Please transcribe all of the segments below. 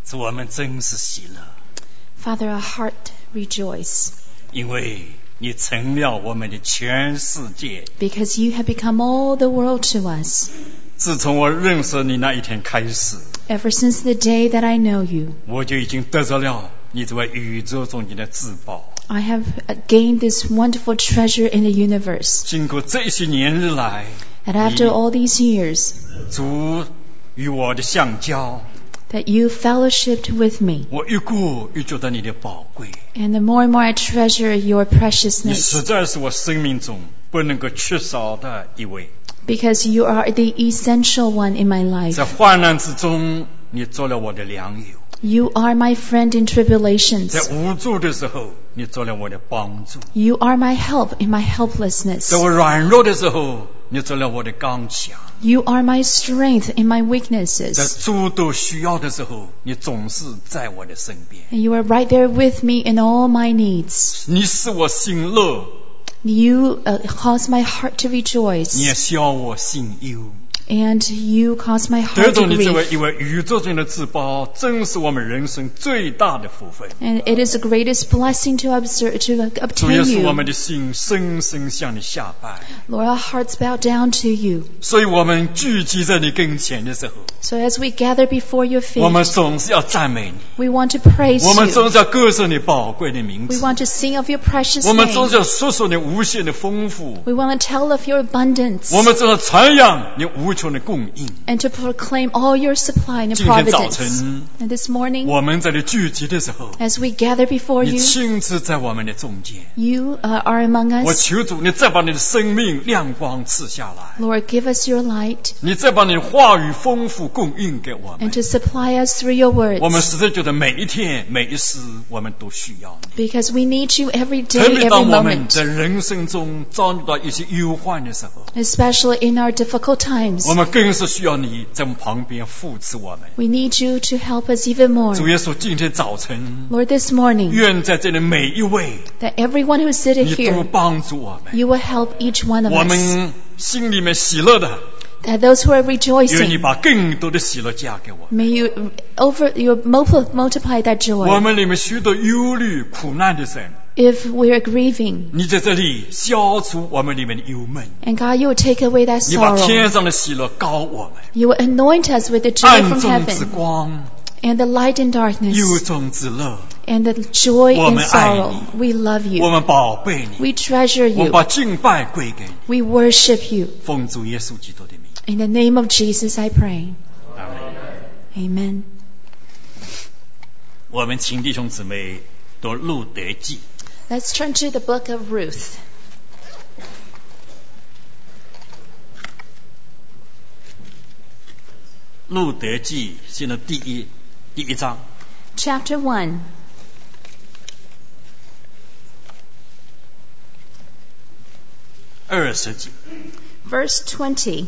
主，我们真是喜乐， Father, our heart rejoice 因为你成了我们的全世界。 because you have become all the world to us. 自从我认识你那一天开始， Ever since the day that I know you, 我就已经得着了你这位宇宙中间的至宝。 I have gained this wonderful treasure in the universe. 经过这些年日来， And after all these years, 主与我的相交， that you fellowshipped with me. 我越过越觉得你的宝贵。 And the more and more I treasure your 你 preciousness, 实在是我生命中不能够缺少的一位。 because you are the essential one in my 在 life. 患难之中，你做了我的良友； You are my friend in 在 tribulations. 无助的时候，你做了我的帮助； You are my help in my helplessness. 在我软弱的时候，你做了我的刚强； You are my strength in my 在 weaknesses. 诸多需要的时候，你总是在我的身边。 And you are right there with me in all my needs. 你使我心乐， You cause my heart to 你也 rejoice. 消我心忧。 And you cause my 得 heart 着 to 你这位 grieve. 一位宇宙中的至宝，真是我们人生最大的福分。 And it is the greatest blessing to 主耶 obtain 稣，我 you. 们的心深深向你下拜。 Lord, our hearts bow down to you. 所以我们聚集在你跟前的时候， So as we gather before your 我们 feet, 总是要赞美你， we want to praise 我们总 you. 是要歌颂你宝贵的名 We 字， want to sing of your precious 我们总 name. 是要述说你无限的丰富， We want to tell of your abundance 我们总要传扬你无穷的供应。 and to proclaim all your supply and 今天早 providence. 晨， And this morning, 我们在这里聚集的时候， as we gather before 你 you, 亲自在我们的中间。 you are among 我 us. 求主，你再把你的生命亮光赐下来， Lord, give us your light 你再把你的话语丰富供应给我 and 们。 to supply us through your 我们 words. 实在觉得每一天每一时，我们都需要你。 Because we need you every 特 day, 别 every 当我们 moment. 在人生中遭遇到一些忧患的时候， Especially in our difficult times. 我们更是需要你在我们旁边扶持我们。 We need you to help us even more. 主耶稣，今天早晨， Lord, this morning, 愿在这里每一位， that everyone who's seated 你都 here, 帮助我们。 you will help each one of 我 us. 们心里面喜乐的， That those who are 愿你 rejoicing, 把更多的喜乐加给我们。 may you multiply that 我 joy. 们里面许多忧虑、苦难的神， If we are grieving, 你在这里消除我们里面的忧闷， and God, you will take away that 你把 sorrow. 天上的喜乐高我们， You will anoint us with the joy 暗 from 中之 heaven, 光， and the light in 忧 darkness, 中之乐。 and the joy 我 in 们爱你。 sorrow. We love 我 you. 们宝贝你， We treasure 我们 you. 把敬拜归给你， We worship you. 奉主耶稣基督的名。 In the name of Jesus, I pray. 阿门。 Amen. 我们请弟兄姊妹读路德记。 Let's turn to the book of Ruth. 路德记现在第一章 Chapter 1. 20节。 Verse 20.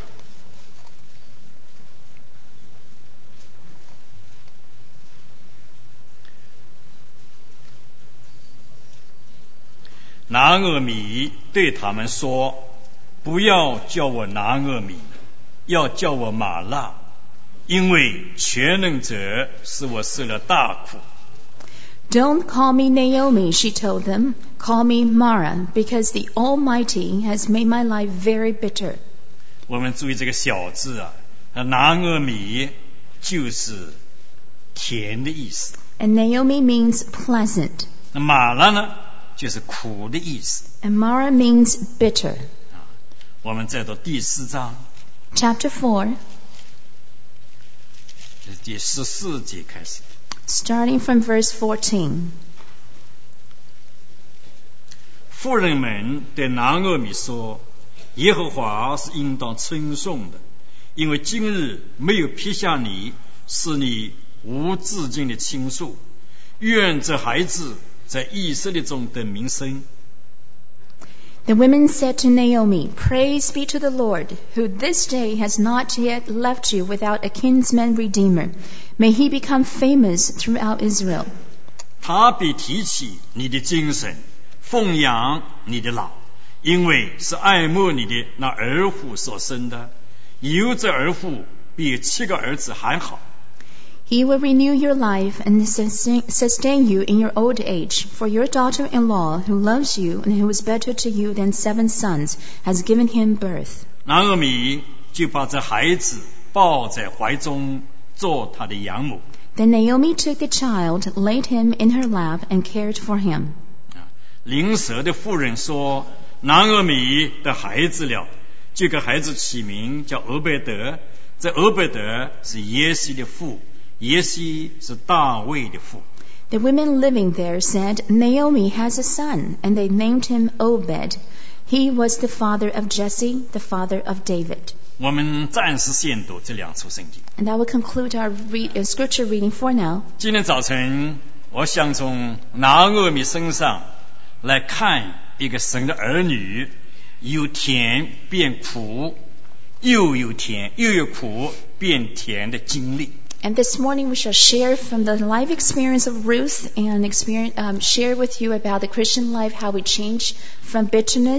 拿俄米对他们说：“不要叫我拿俄米，要叫我玛纳，因为全能者使我受了大苦。” Don't call me Naomi, she told them. Call me Mara, because the Almighty has made my life very bitter. 我们注意这个小字啊，拿俄米就是甜的意思， And Naomi means pleasant, 那玛纳呢就是苦的意思。 and Mara means bitter. 我们再读第4章 Chapter 4, 第14节开始。 starting from verse 14. 妇人们对拿俄米说：“耶和华是应当称颂的，因为今日没有撇下你，是你无至尽的倾诉。愿这孩子在以色列中得名声。” The women said to Naomi, Praise be to the Lord, who this day has not yet left you without a kinsman redeemer. May he become famous throughout Israel. 他必提起你的精神，奉养你的老，因为是爱慕你的那儿妇所生的，有这儿妇比7个儿子还好。 He will renew your life and sustain you in your old age. For your daughter-in-law, who loves you and who is better to you than 7 sons, has given him birth. 拿俄米就把这孩子抱在怀中，做他的养母。 Then Naomi took the child, laid him in her lap, and cared for him. 邻舍的妇人说：“拿俄米的孩子了，就给孩子起名叫俄贝德。这俄贝德是耶西的父，耶西是大卫的父。” The women living there said, Naomi has a son, and they named him Obed. He was the father of Jesse, the father of David. 我们暂时先读这2处圣经。 And that will conclude our scripture reading for now. 今天早晨，我想从拿俄米身上来看一个神的儿女，由甜变苦，又有甜又有苦变甜的经历。 And this morning we shall share from the life experience of Ruth and share with you about the Christian life, how we change from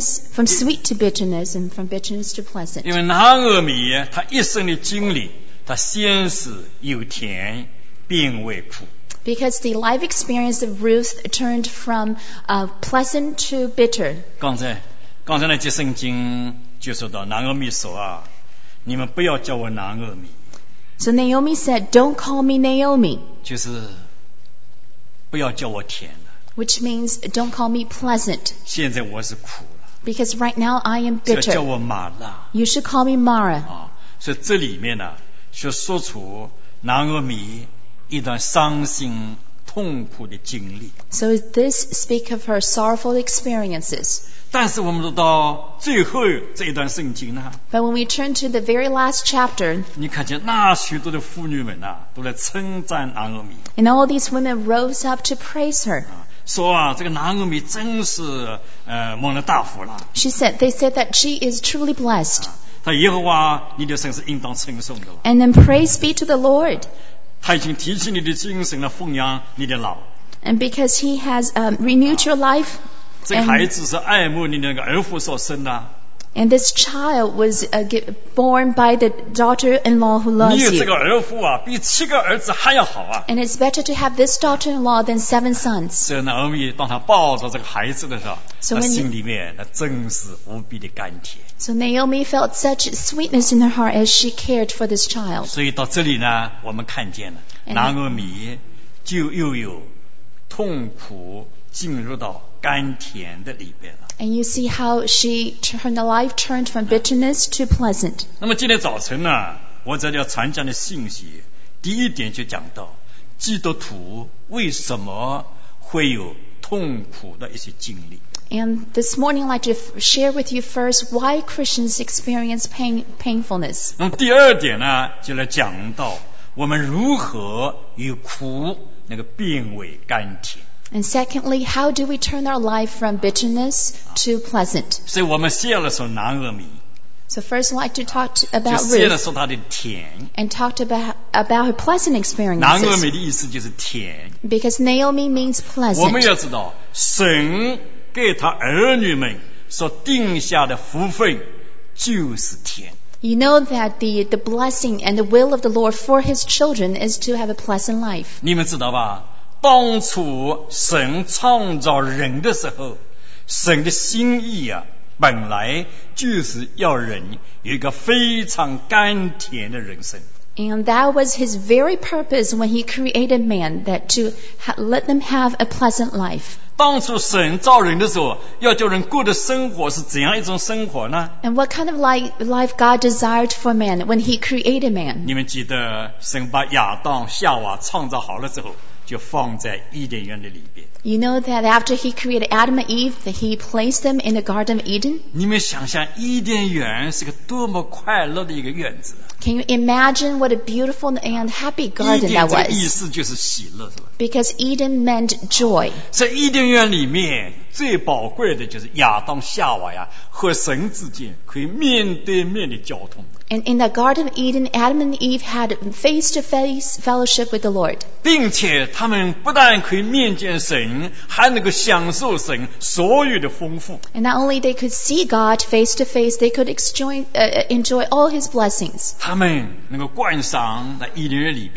sweet to bitterness, and from bitterness to pleasant. 因为拿俄米他一生的经历，他先是由甜变为苦。 Because the life experience of Ruth turned from pleasant to bitter. 刚才那节圣经就说到拿俄米说啊，你们不要叫我拿俄米。 So Naomi said, "Don't call me Naomi," 就是不要叫我甜的。 which means don't call me pleasant. 现在我是苦了， Because right now I am 要叫 bitter. 我麻辣 You should call me Mara. 啊。所以这里面呢，就说出拿俄米一段伤心痛苦的经历。 So this speak of her sorrowful experiences. 但是我们读到最后这一段圣经呢， But when we turn to the very last chapter, 你看见那许多的妇女们啊，都来称赞拿俄米 and all these women rose up to praise her. 啊，说啊，这个拿俄米真是蒙了大福了。 They said that she is truly blessed. 他耶和华你的神是应当称颂的了， And then praise be to the Lord. 他已经提起你的精神来奉养你的老。 And because he has renewed your life, 这个孩子是爱慕你那个儿妇所生的， and this child was born by the daughter-in-law who 你 loves 有这 you. 个儿妇啊，比7个儿子还要好啊。 And it's better to have this daughter-in-law than 7 sons. 所以拿俄米当他抱着这个孩子的时候， So 他 when 心里面那真是无比的甘甜。 So Naomi felt such sweetness in her heart as she cared for this child. 所以到这里呢，我们看见了拿俄米就又有痛苦进入到甘甜的里边了。 And you see how her life turned from bitterness to pleasant. 那么今天早晨呢，我这里要传讲的信息，第一点就讲到基督徒为什么会有痛苦的一些经历。 And this morning I'd like to share with you first why Christians experience painfulness. 那么第二点呢，就来讲到我们如何与苦那个变为甘甜。 And secondly, how do we turn our life from bitterness to pleasant? 所以我们先来说拿俄米， So first I'd like to talk 就 about 先来 Ruth 说她的甜。 and talked about her pleasant 拿俄 experiences. 米的意思就是甜。 Because Naomi means 我们 pleasant. 要知道，神给他儿女们所定下的福分就是甜。 You know that the blessing and the will of the Lord for His children is to have a pleasant life. 你们知道吧？当初神创造人的时候，神的心意啊，本来就是要人有一个非常甘甜的人生。 And that was His very purpose when He created man, that to let them have a pleasant life. 当初神造人的时候，要叫人过的生活是怎样一种生活呢？ And what kind of life God desired for man when He created man? 你们记得神把亚当夏娃创造好了之后，就放在伊甸园的里边。 You know that after He created Adam and Eve, that He placed them in the Garden of Eden? 你们想想，伊甸园是个多么快乐的一个院子。 Can you imagine what a beautiful and happy 伊 garden 甸 that 这个意 was? 思就是喜乐，是吧？ Because Eden meant joy. 在伊甸园里面，最宝贵的就是亚当夏娃呀和神之间可以面对面的交通。 And in the Garden of Eden, Adam and Eve had face-to-face fellowship with the Lord. 并且他们不但可以面见神，还能够享受神所有的丰富。 And not only they could see God face-to-face, they could enjoy all His blessings. 他们能够观赏在伊甸园里边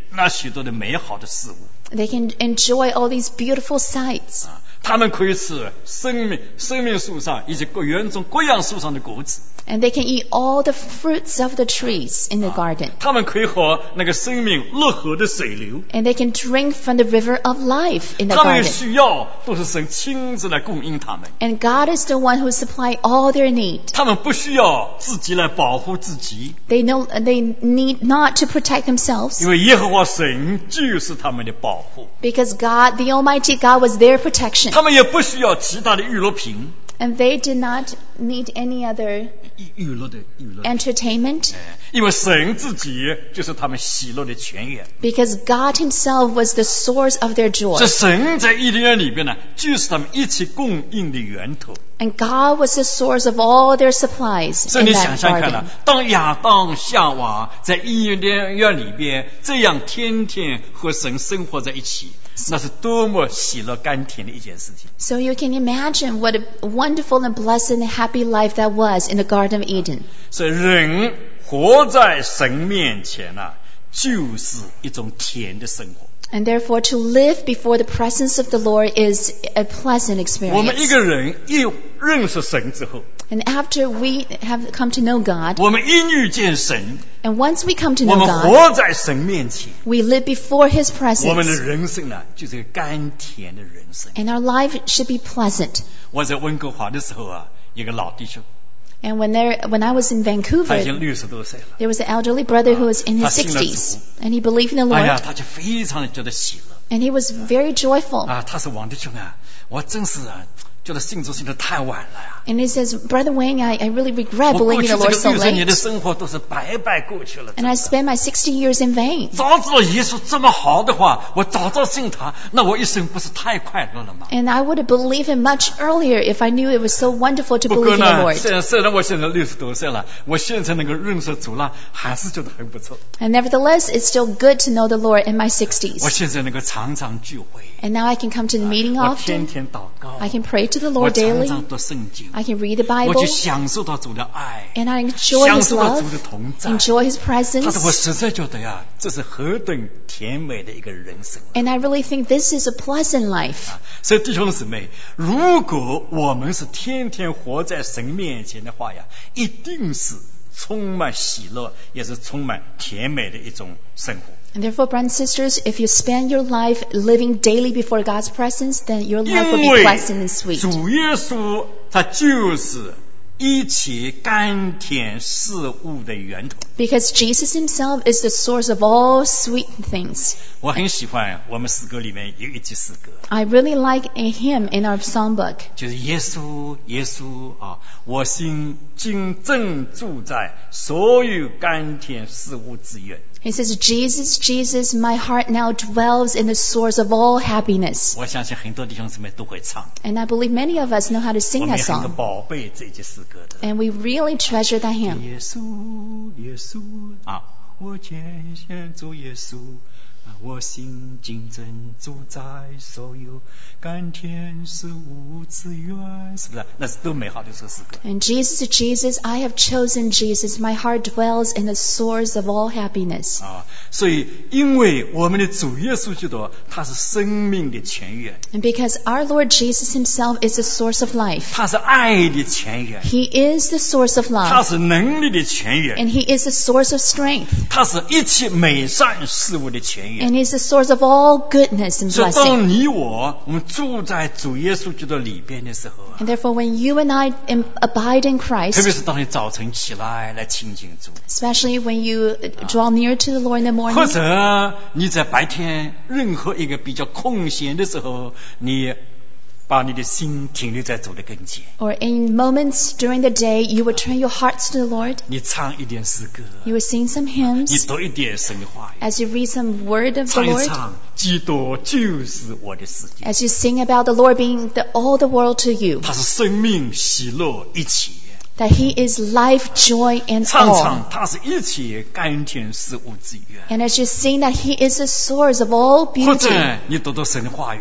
那许多的美好的事物。 They can enjoy all these beautiful sights. 他们可以吃生命树上以及园中各样树上的果子。 And they can eat all the fruits of the trees in the garden. 他们可以喝那个生命乐河的水流。 And they can drink from the river of life in the 他们 garden. 需要都是神亲自来供应他们。 And God is the one who supplies all their need. 他们不需要自己来保护自己， They need not to protect themselves 因为耶和华神就是他们的保护。 because God, the Almighty God, was their protection. 他们也不需要其他的娱乐品， And they did not need any other 娱乐的， entertainment 因为神自己就是他们喜乐的泉源。 because God Himself was the source of their joy. 这神在伊甸园里边呢，就是他们一切供应的源头。 And God was the source of all their supplies 所以 in 你想 that 想看 garden. 当亚当夏娃在伊甸园里边这样天天和神生活在一起，那是多么喜乐甘甜的一件事情。 So you can imagine what a wonderful and blessed and happy life that was in the Garden of Eden. 所以人活在神面前啊，就是一种甜的生活。 And therefore to live before the presence of the Lord is a pleasant 我们一 experience. 个人一认识神之后， And after we have come to know God, 我们一遇见神， and once we come to 我 know 们 God, 活在神面前， we live before His 我们的 presence. 人生呢，就是一个甘甜的人生。 And our life should be pleasant. 我在温哥华的时候啊，一个老弟兄， And when I was in 他已 Vancouver, 经60多岁了。 there was an elderly brother who was in his 他信了主。 60s, and he believed in the 哎呀， Lord, 他就非常的觉得喜乐 and he was very joyful. 啊！他说：“王弟兄啊，我真是啊，觉得信主信得太晚了呀！ And he says, Brother Wayne, I really regret 我过 believing 去 the 这 Lord 个 so 60年的 late. 生活都是白白过去了。 And I spent my 60 years in vain. 早知道耶稣这么好的话，我早早信他，那我一生不是太快乐了吗？ And I would have believed him much earlier if I knew it was so wonderful to 不过 believe in the 呢， Lord. 虽然我现在60多岁了，我现在能够认识主了，还是觉得很不错。 And nevertheless, it's still good to know the Lord in my 我 60s. 现在能够常常聚会， And now I can come to the meeting 我天 often. 天祷告， I can pray to the 我 Lord 常 daily. 常读圣经， I can read the 我 Bible. 就享受到主的爱， And I enjoy 享 His 受到主 love, 的同在。 enjoy His 他说：“我 presence. 实在觉得呀，这是何等甜美的一个人生。” And I really think this is a pleasant life. 所以弟兄姊妹，如果我们是天天活在神面前的话呀，一定是充满喜乐，也是充满甜美的一种生活。 And therefore, brothers and sisters, if you spend your life living daily before God's presence, then your life will 因 be 为 pleasant and sweet. 主耶稣他就是一切甘甜事物的源头。 Because Jesus Himself is the source of all sweet things. 我很喜欢我们诗歌里面有一句诗歌， I really like a hymn in our songbook. 就是耶稣，耶稣啊，我心今正住在所有甘甜事物之源。 He says, Jesus, Jesus, my heart now dwells in the source of all happiness. 我相信很多弟兄姊妹都会唱， And I believe many of us know how to 我 sing 们 that 也很 song. 宝贝这句诗歌的。 And we really treasure that hymn. 耶稣，耶稣啊，我见见主耶稣啊，我心今正住在所有甘甜事物之源，是不是？那是多美好的一首诗歌。 And Jesus, Jesus, I have chosen Jesus. My heart dwells in the source of all happiness. 啊，所以因为我们的主耶稣基督，他是生命的泉源， And because our Lord Jesus Himself is the source of life. 他是爱的泉源， He is the source of 他 love. 是能力的泉源， And He is the source of strength. 他是一切美善事物的泉源。 And He's the source of all goodness and 所以 blessing. 当你我们住在主耶稣基督里边的时候啊， And therefore, when you and I abide in 特别 Christ, 是当你早晨起来亲近主， especially when you draw near to the Lord in the 或 morning, 者你在白天任何一个比较空闲的时候，你把你的心停留在主的跟前， or in moments during the day, you would turn your hearts to the Lord. 你唱一点诗歌， You would sing some 你 hymns 读一点神的话语， as you read some word of the 唱一 Lord, 唱，基督就是我的世界， as you sing about the Lord being all the world to you, 他是生命喜乐一起。 that He is life, joy, and 唱 all. 唱，他是一切甘甜事物之源。 And as you sing that He is the source of all 或 beauty, 者你读读神的话语，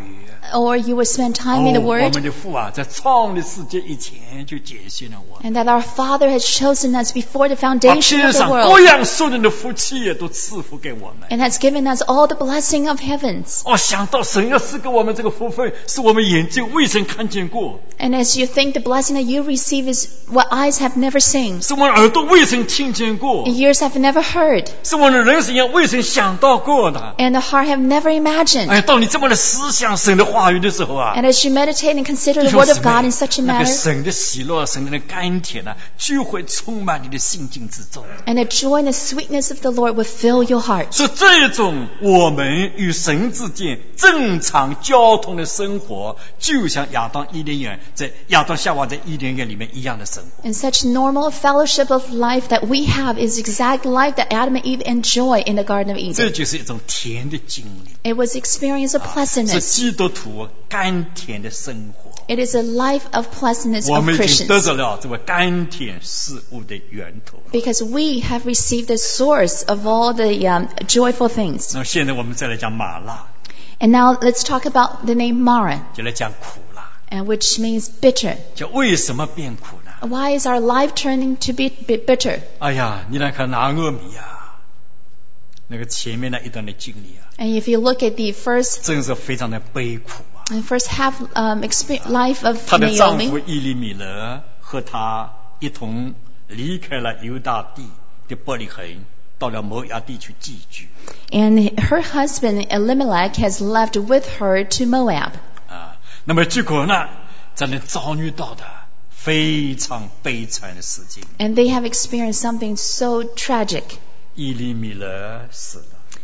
or you will spend time in the 我 Word, 们的父啊，在创立世界以前就拣选了我们， and that our Father has chosen us before the 把 foundation 天 of the 上各 world, 样属人的福气也都赐福给我们。 and has given us all the blessing of heavens. 想到神要赐给我们这个福分，是我们眼睛未曾看见过， And as you think the blessing that you receive is what eyes have never seen, 是我们耳朵未曾听见过， and ears have never heard, 是我们的人生也未曾想到过的。 and the heart have never imagined. 当你这么的思想神的话语的时候啊， And as you meditate and consider 弟 the 兄 Word 姊 of God 妹 in such a 那个 manner, 神的喜乐、神的甘甜啊，就会充满你的心境之中。 and the joy and the sweetness of the Lord will fill your heart. 是这种我们与神之间正常交通的生活，就像亚当夏娃在伊甸园里面一样的生活。 And such normal fellowship of life that we have is exact life that Adam and Eve enjoy in the Garden of 这 Eden. 就是一种甜的经历， It was experience of 是 pleasantness. 基督徒甘甜的生活。 It is a life of pleasantness 我 of 们已经得 Christians. 着了这位甘甜事物的源头。 Because we have received the source of all the joyful things. 那么现在我们再来讲麻辣， And now let's talk about the name Mara, 就来讲苦辣， which means bitter. 就为什么变苦呢？ Why is our life turning to be bitter? 你来看拿俄米啊，那个前面那一段的经历啊， And if you look at the first 真是非常的悲苦啊。 half life of 她的丈夫 Naomi, 伊利米勒和她一同离开了犹大地的伯利恒，到了摩押地去寄居。 and her husband Elimelech has left with her to Moab. 那么结果呢，在那遭遇到的非常悲惨的事情。 And they have experienced something so tragic. 伊利米勒死了，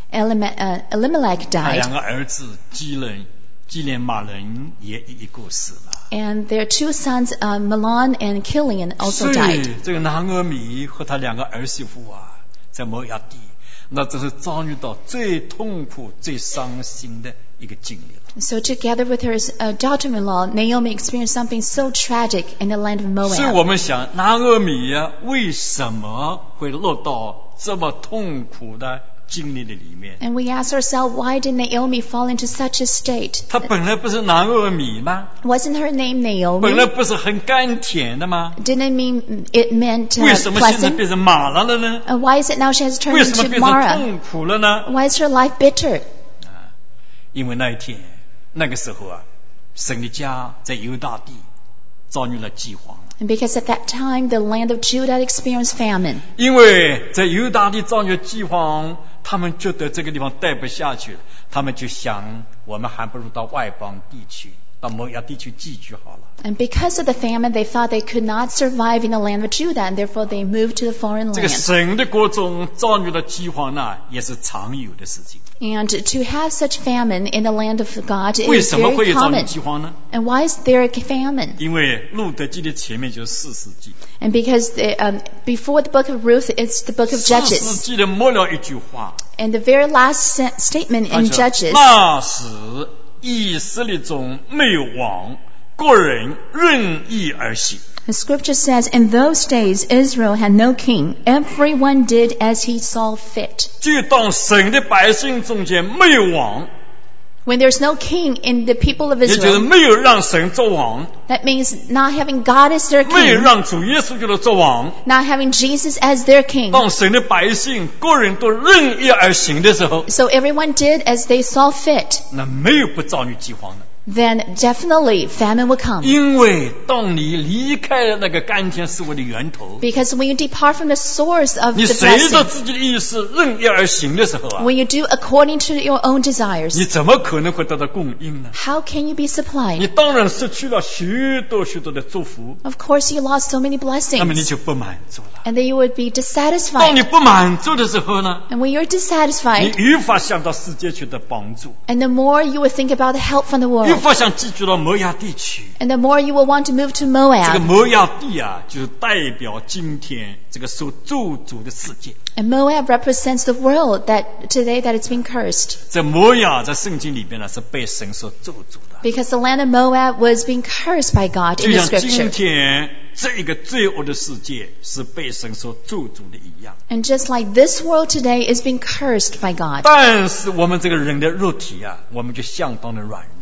Elimelech 他 died, 两个儿子基连马人也一过世了。 and their two sons, Mahlon and Kilian, 所 also 以 died. 这个拿俄米和他两个儿媳妇啊，在摩押地，那这是遭遇到最痛苦、最伤心的一个经历了。 So together with her daughter-in-law, Naomi experienced something so tragic in the land of 所以 Moab. 我们想，拿俄米啊，为什么会落到这么痛苦的经历的里面？ And we ask ourselves, why did Naomi fall into such a state? 他本来不是拿俄米吗？ Wasn't her name 本来 Naomi? 不是很甘甜的吗？ Didn't it meant 为什么现在 pleasant? 变成马拉了呢？ Why is it now she has turned 为什么 into 变成 Mara? 痛苦了呢？ Why is her life bitter? 因为那个时候啊，神的家在犹大地遭遇了饥荒。 And because at that time the land of Judah experienced famine. 因为在犹大地遭遇饥荒，他们觉得这个地方待不下去了，他们就想，我们还不如到外邦地区，到摩押地区寄居好了。 And because of the famine, they thought they could not survive in the land of Judah, and therefore they moved to the foreign 这个 land. 神的国中遭遇了饥荒呢，也是常有的事情。 And to have such famine in the land of God 为 is 什么会 very 有遭遇 common. 饥荒呢？ And why is there a famine? 因为路德记的前面就是4世纪， And because before the book of Ruth, it's the book of 4世 Judges. 纪的末了一句话， And the very last statement 他 in 说 Judges, 那时以色列中没有王，各人任意而行。 the scripture says, in those days Israel had no king. Everyone did as he saw fit. 就当神的百姓中间没有王， When there's no king in the people of 也就是 Israel, 没有让神做王， that means not having God as their 没有 king, 让主耶稣基督做王。 not having Jesus as their king. 当神的百姓个人都任意而行的时候， So everyone did as they saw fit. 那没有不遭遇饥荒的。 Then definitely famine will come. 因为当你离开了那个甘甜事物的源头， Because when you depart from the source of 你 the 随着 blessing, 自己的意识任意而行的时候啊， when you do according to your own desires, 你怎么可能会得到供应呢？ how can you be 你 supplied? 当然失去了许多许多的祝福， Of course you lost so many 那么你 blessings. 就不满足了。 And then you would be 当 dissatisfied. 你不满足的时候呢， And when you're 你 dissatisfied, 无法想到世界去的帮助， and the more you would think about the help from the 无 world, 法想寄居到摩押地区。 and the more you will want to move to 这个 Moab. 摩押地啊，就是代表今天这个受咒诅的世界。 And Moab represents the world that today that it's been cursed. 在摩押在圣经里边呢，是被神所咒诅的， Because the land of Moab was being cursed by God 就 in the 像今 scripture. 天这一个罪恶的世界是被神所咒诅的一样。 And just like this world today is being cursed by God. 但是我们这个人的肉体啊，我们就相当的软弱。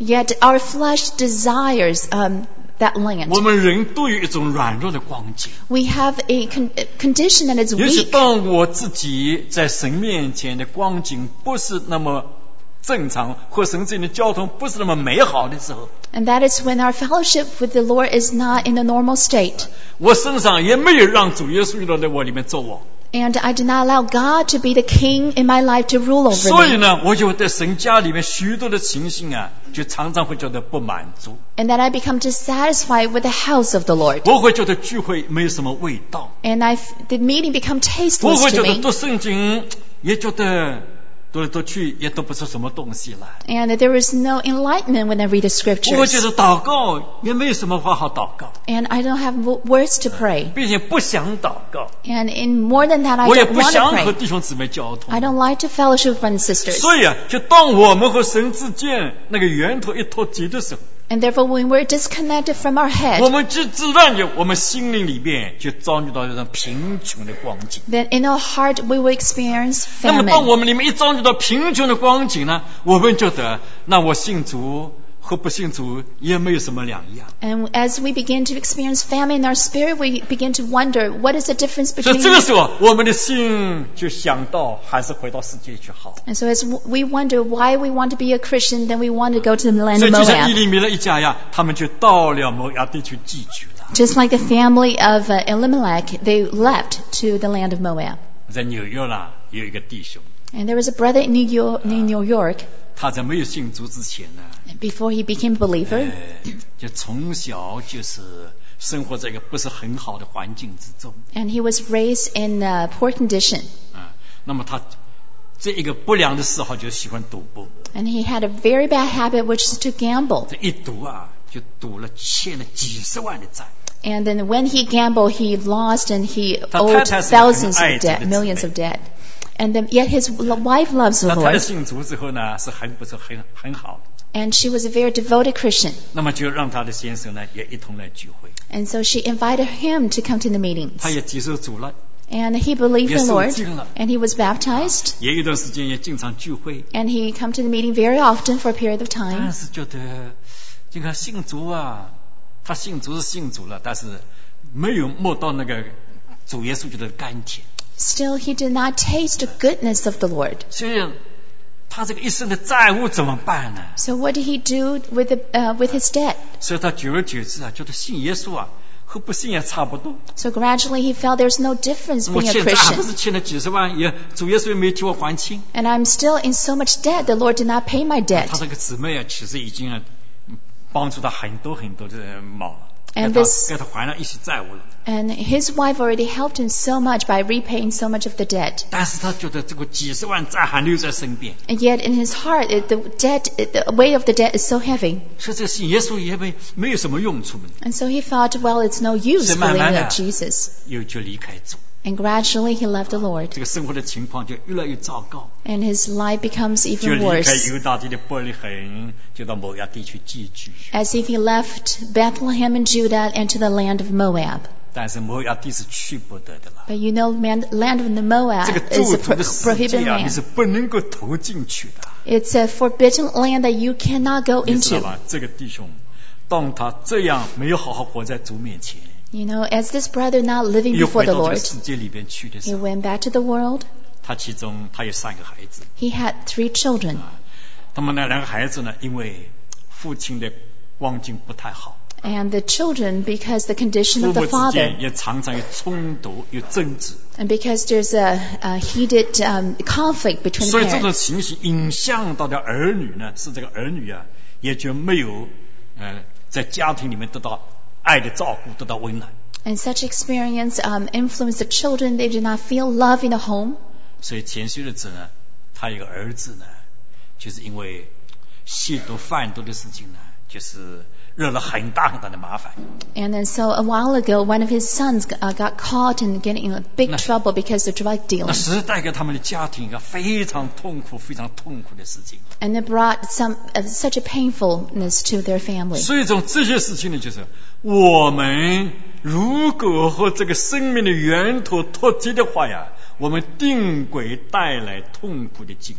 Yet our flesh desires that land. 我们人都有一种软弱的光景。 We have a condition that is 尤其 weak. 当我自己在神面前的光景不是那么正常，或神之间的交通不是那么美好的时候， And that is when our fellowship with the Lord is not in a normal state. 我身上也没有让主耶稣在我里面做王， And I do not allow God to be the king in my life to rule over 所以 me. 呢，我就在神家里面许多的情形啊，就常常会觉得不满足， And that I become dissatisfied with the house of the Lord. 我会觉得聚会没有什么味道， And the meeting become 我 tasteless 会 to 觉得 me. 读圣经也觉得读来读去也读不出什么东西来， And there is no enlightenment when I read the 我会觉 scriptures. 得祷告也没有什么话好祷告， And I don't have words to pray. 并且不想祷告， And in more than that, I 我也 don't 不 want to 想和 pray. 弟兄姊妹交通 I。don't like to fellowship with brothers and sisters. 所以啊，就当我们和神之间那个源头一脱节的时候， And therefore, when we're disconnected from our 我 head, 们就自然就我们心灵里面就遭遇到这种贫穷的光景。 then in our heart we will experience 那么，当 famine. 我们里面一遭遇到贫穷的光景呢，我们觉得，那我信主和不信主也没有什么两样。 And as we begin to experience famine in our spirit, we begin to wonder, what is the difference 所以 between 这个时候，我们的心就想到还是回到世界去好。 And so as we wonder why we want to be a Christian, then we want to go to the land 所 of 以就像 Moab. 以利米勒一家呀，他们就到了摩押地去寄居了。 Just like the family of Elimelech, they left to the land of Moab. 在纽约啦，有一个弟兄， And there was a brother in New York, 他在没有信主之前呢， before he became a believer, 就从小就是生活在一个不是很好的环境之中 and he was raised in poor condition. 啊。那么他这一个不良的嗜好就是喜欢赌博， And he had a very bad habit, which is to gamble. 这一赌啊，就赌了欠了几十万的债。 And then when he gambled, he lost and he 他 owed 太太是个很 thousands 爱 of 主的 debt, 姊妹。 millions of debt. And then, yet his wife loves the 那他的 Lord, 信主之后呢，是很不错，很好的。 and she was a very devoted Christian. 那么就让他的先生呢也一同来聚会， And so she invited him to come to the meetings. 他也接受主了， And he believed in the Yes, Lord, so and he was baptized, 也有一段时间也经常聚会， and he come to the meeting very often for a period of 但 time. 是觉得这个信主啊，他信主是信主了，但是没有摸到那个主耶稣基督的甘甜， Still, he did not taste the goodness of the Lord. 所以他这个一生的债务怎么办呢？ So what did he do with his debt? 所以他久而久之啊，觉得信耶稣啊和不信也差不多。 So gradually he felt there's no difference 我 being a 欠债还不 Christian. 是欠了几十万，也主耶稣也没替我还清。 And I'm still in so much debt, the Lord did not pay my 他 debt. 这个姊妹啊，其实已经啊帮助他很多的忙，给 And 他 this- 给他还了一些债务了。 And his wife already helped him so much by repaying so much of the debt. 但是他觉得这个几十万债还留在身边， And yet in his heart, the weight of the debt is so heavy. 所以这个信耶稣也没有什么用处， And so he thought, well, it's no use 是慢慢 believing 的 in Jesus. 又就离开主， And gradually he left the Lord. 这个生活的情况就越来越糟糕， And his life becomes 就 even 离开 worse. 犹大地的伯利恒，就到摩押地去寄居。 As if he left Bethlehem in Judah and to the land of Moab. 但是摩押地是去不得的了， But you know, land of the 这 Moab 个 is 咒 a 诅的世 prohibited 界啊，你 land. 是不能够投进去的。 It's a forbidden land that you cannot go 你知道 into. 吧？这个弟兄，当他这样没有好好活在主面前， You know, as this brother not living 又 before 回 the 到这个 Lord, 世界里边去的 he 时候， went back to the world. 他其中他有3个孩子， He had 3 children. 他们那2个孩子呢，因为父亲的光景不太好， And the children, because the condition 父 of 母 the 之间 father, 也常常有冲突、有争执， and because there's a heated conflict between 所 the 以这种 parents. 情形影响到的儿女呢，是这个儿女啊，也就没有在家庭里面得到爱的照顾，得到温暖。 And such experience influenced the children. They did not feel love in the home. 所以前些日子呢，他有个儿子呢，就是因为吸毒贩毒的事情呢，就是惹了很大很大的麻烦。 And then so a while ago, one of his sons got caught and getting in big No. trouble because of drug 那 dealing. 实在带给他们的家庭一个非常痛苦、非常痛苦的事情。 And it brought such a painfulness to their family. 所以从这些事情呢，就是我们如果和这个生命的源头脱节的话呀，我们定会带来痛苦的经历的。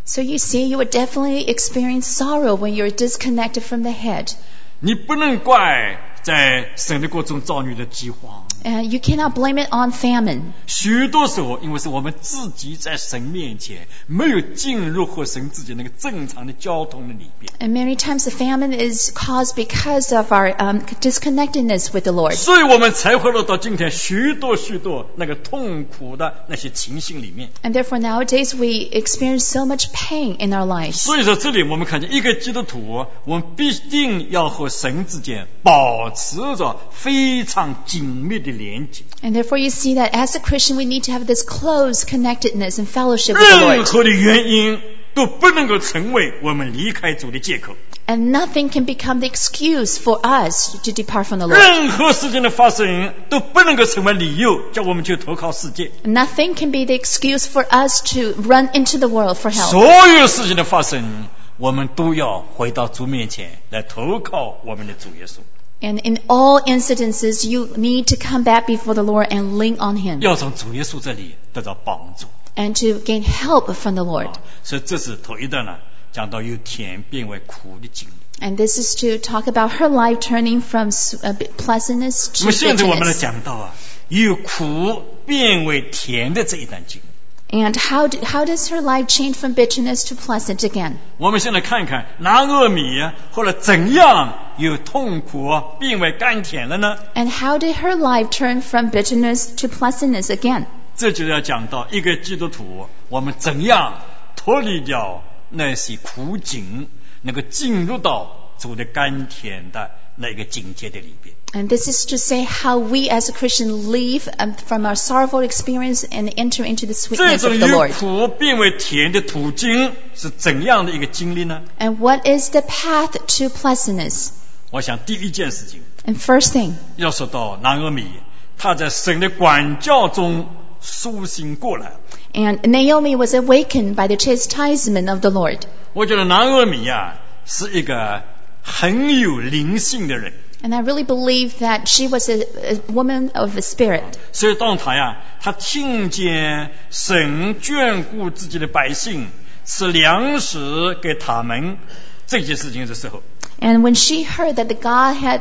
So you see, you would definitely experience sorrow when you're disconnected from the head. 你不能怪在神的国中遭遇的饥荒。 You cannot blame it on famine. 许多时候，因为是我们自己在神面前没有进入和神之间那个正常的交通的里边。 And many times the famine is caused because of our disconnectedness with the Lord. 所以我们才会落到今天许多那个痛苦的那些情形里面。 And therefore nowadays we experience so much pain in our lives. 所以在这里我们看见一个基督徒，我们必定要和神之间保持着非常紧密的连接。 And therefore you see that as a Christian we need to have this close connectedness and fellowship with the 任 Lord. 何的原因都不能够成为我们离开主的借口。 And nothing can become the excuse for us to depart from the Lord. 任何事情的发生都不能够成为理由叫我们去投靠世界。 Nothing can be the excuse for us to run into the world for help. 所有事情的发生，我们都要回到主面前来投靠我们的主耶稣。 And in all incidences, you need to come back before the Lord and lean on Him 要从主耶稣这里得到帮助。 and to gain help from the Lord. 所以这是头一段呢，讲到由甜变为苦的经历。 And this is to talk about her life turning from pleasantness 那 to 么现在我们来 bitterness. 讲到由苦变为甜的这一段经历。 And how does her life change from bitterness to pleasant again? 我们先来看看拿俄米后来怎样由痛苦变为甘甜了呢？ And how did her life turn from bitterness to pleasantness again? 这就要讲到一个基督徒，我们怎样脱离掉那些苦境，能够进入到主的甘甜的那个境界的里边。 And this is to say how we as a Christian leave from our sorrowful experience and enter into the 这 sweetness 种 of the 由 Lord. 苦变为甜的途径是怎样的一个经历呢？ And what is the path to pleasantness? 我想第一件事情 And first thing, 要说到拿俄米，他在神的管教中苏醒过来。 and Naomi was awakened by the chastisement of the Lord. 我觉得拿俄米是一个很有灵性的人。 And I really believe that she was a woman of the spirit. 所以当他听见神眷顾自己的百姓，赐粮食给他们这件事情的时候， And when she heard that the God had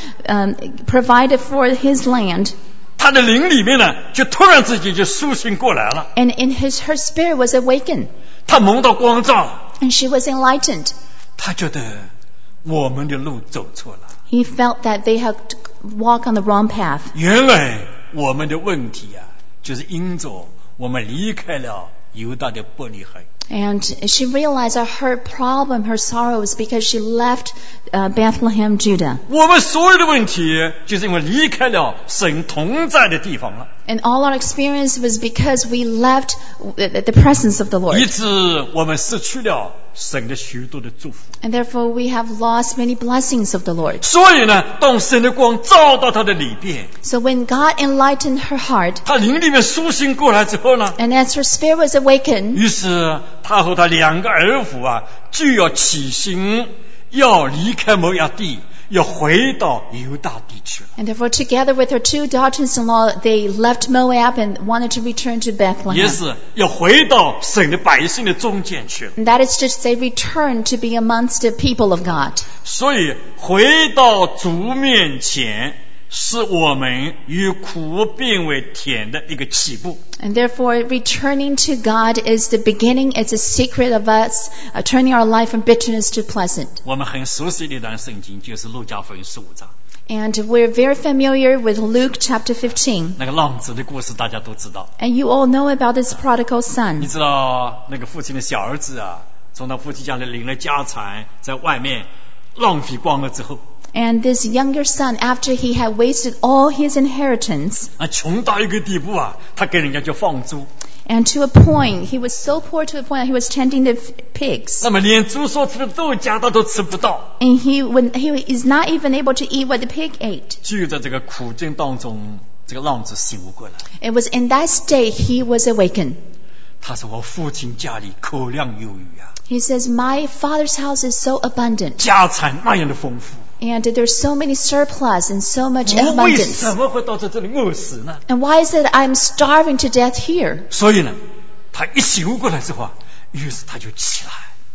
provided for his land, 他的灵里面就突然之间就苏醒过来了， and her spirit was awakened, 他蒙到光照， and she was enlightened. 他觉得我们的路走错了， He felt that they had to walk on the wrong path. 原来我们的问题就是因着我们离开了犹大的伯利恒。 And she realized that her problem, her sorrow was because she left Bethlehem, Judah. 我们所有的问题就是因为离开了神同在的地方了， And all our experience was because we left the presence of the 以 Lord. 致我们失去了神的许多的祝福。 And therefore we have lost many blessings of the Lord. 所以当神的光照到他的里边， So when God enlightened her heart, 他灵里面苏醒过来之后呢， and as her spirit was awakened, 于是他和他两个儿妇就要起行，要离开摩押地，要回到犹大地去了。 and therefore together with her two daughters-in-law, they left Moab and wanted to return to 也 Bethlehem. 是要回到神的百姓的中间去了。 And that is to say, return to be amongst the people of God. 所以回到主面前，是我们由苦变为甜的一个起步。 And therefore, returning to God is the beginning, it's a secret of us turning our life from bitterness to pleasant. 我们很熟悉的一段圣经就是路加福音15章， And we're very familiar with Luke chapter 15. 那个浪子的故事大家都知道。 And you all know about this prodigal 你 son. 知道那个父亲的小儿子从他父亲家里领了家产，在外面浪费光了之后， And this younger son, after he had wasted all his inheritance, 穷到一个地步他给人家就放猪， and to a point, he was so poor to a point that he was tending the pigs. 那么连猪所吃的豆荚他都吃不到。 And he is not even able to eat what the pig ate. 就在这个苦境当中，这个浪子醒悟过来， It was in that state he was awakened. 他说：“我父亲家里口粮有余 He says, my father's house is so abundant, 家产那样的丰富， and there's so many surplus and so much 我为 abundance. 什么会到这里饿死呢？ And why is it I'm starving to death here? 所以呢，他一醒悟过来之后于是他就起来，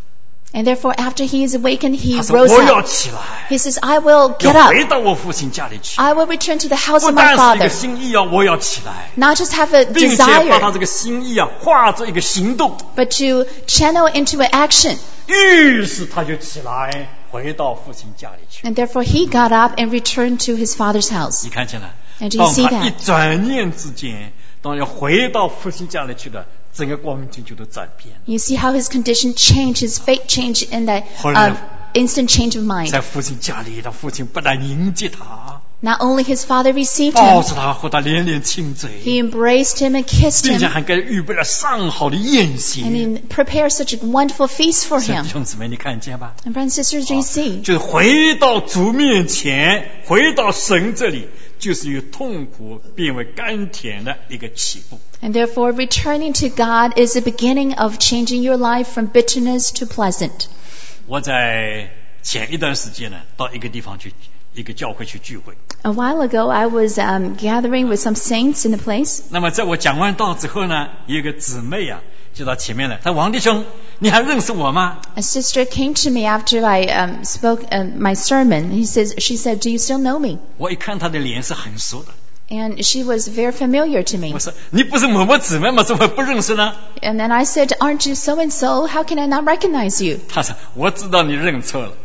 And therefore, after he is awakened, he 他说 rose 我要 up. 起来， He says, I will 要 get up. 回到我父亲家里去。 I will return to the house 不 of my 但是一个 father. 心意我要起来， Not just have a 并且把他 desire, 这个心意化作一个行动。 but to channel into an action. 于是他就起来，回到父亲家里去。 And therefore, he got up and returned to his father's house. 你看见了？ And do you 当 see 他一 that? 转念之间，当要回到父亲家里去了，整个光景就都转变了。 You see how his condition changed, his fate changed in that 后来 instant change of mind. 在父亲家里，他父亲不但迎接他， Not only his father received 抱 him, 着他和他连连亲嘴， he embraced him and kissed 并且 him, 还给他预备了上好的宴 and 席。 he prepared such a wonderful feast for 弟 him. 兄姊妹，你看见吧？ And brothers and sisters, do you see? 就是回到主面前，回到神这里，就是由痛苦变为甘甜的一个起步。 And therefore, returning to God is the beginning of changing your life from bitterness to pleasant. 我在前一段时间呢，到一个地方去，一个教会去聚会。 A while ago, I was gathering with some saints in a place. 那么在我讲完道之后呢，有一个姊妹啊，就到前面来，她说王弟兄，你还认识我吗？ A sister came to me after I spoke my sermon. She said, "Do you still know me?" 我一看她的脸是很熟的， And she was very familiar to me. 我说你不是某某姊妹吗？怎么不认识呢？ And then I said, "Aren't you so and so? How can I not recognize you?" 她说我知道你认错了，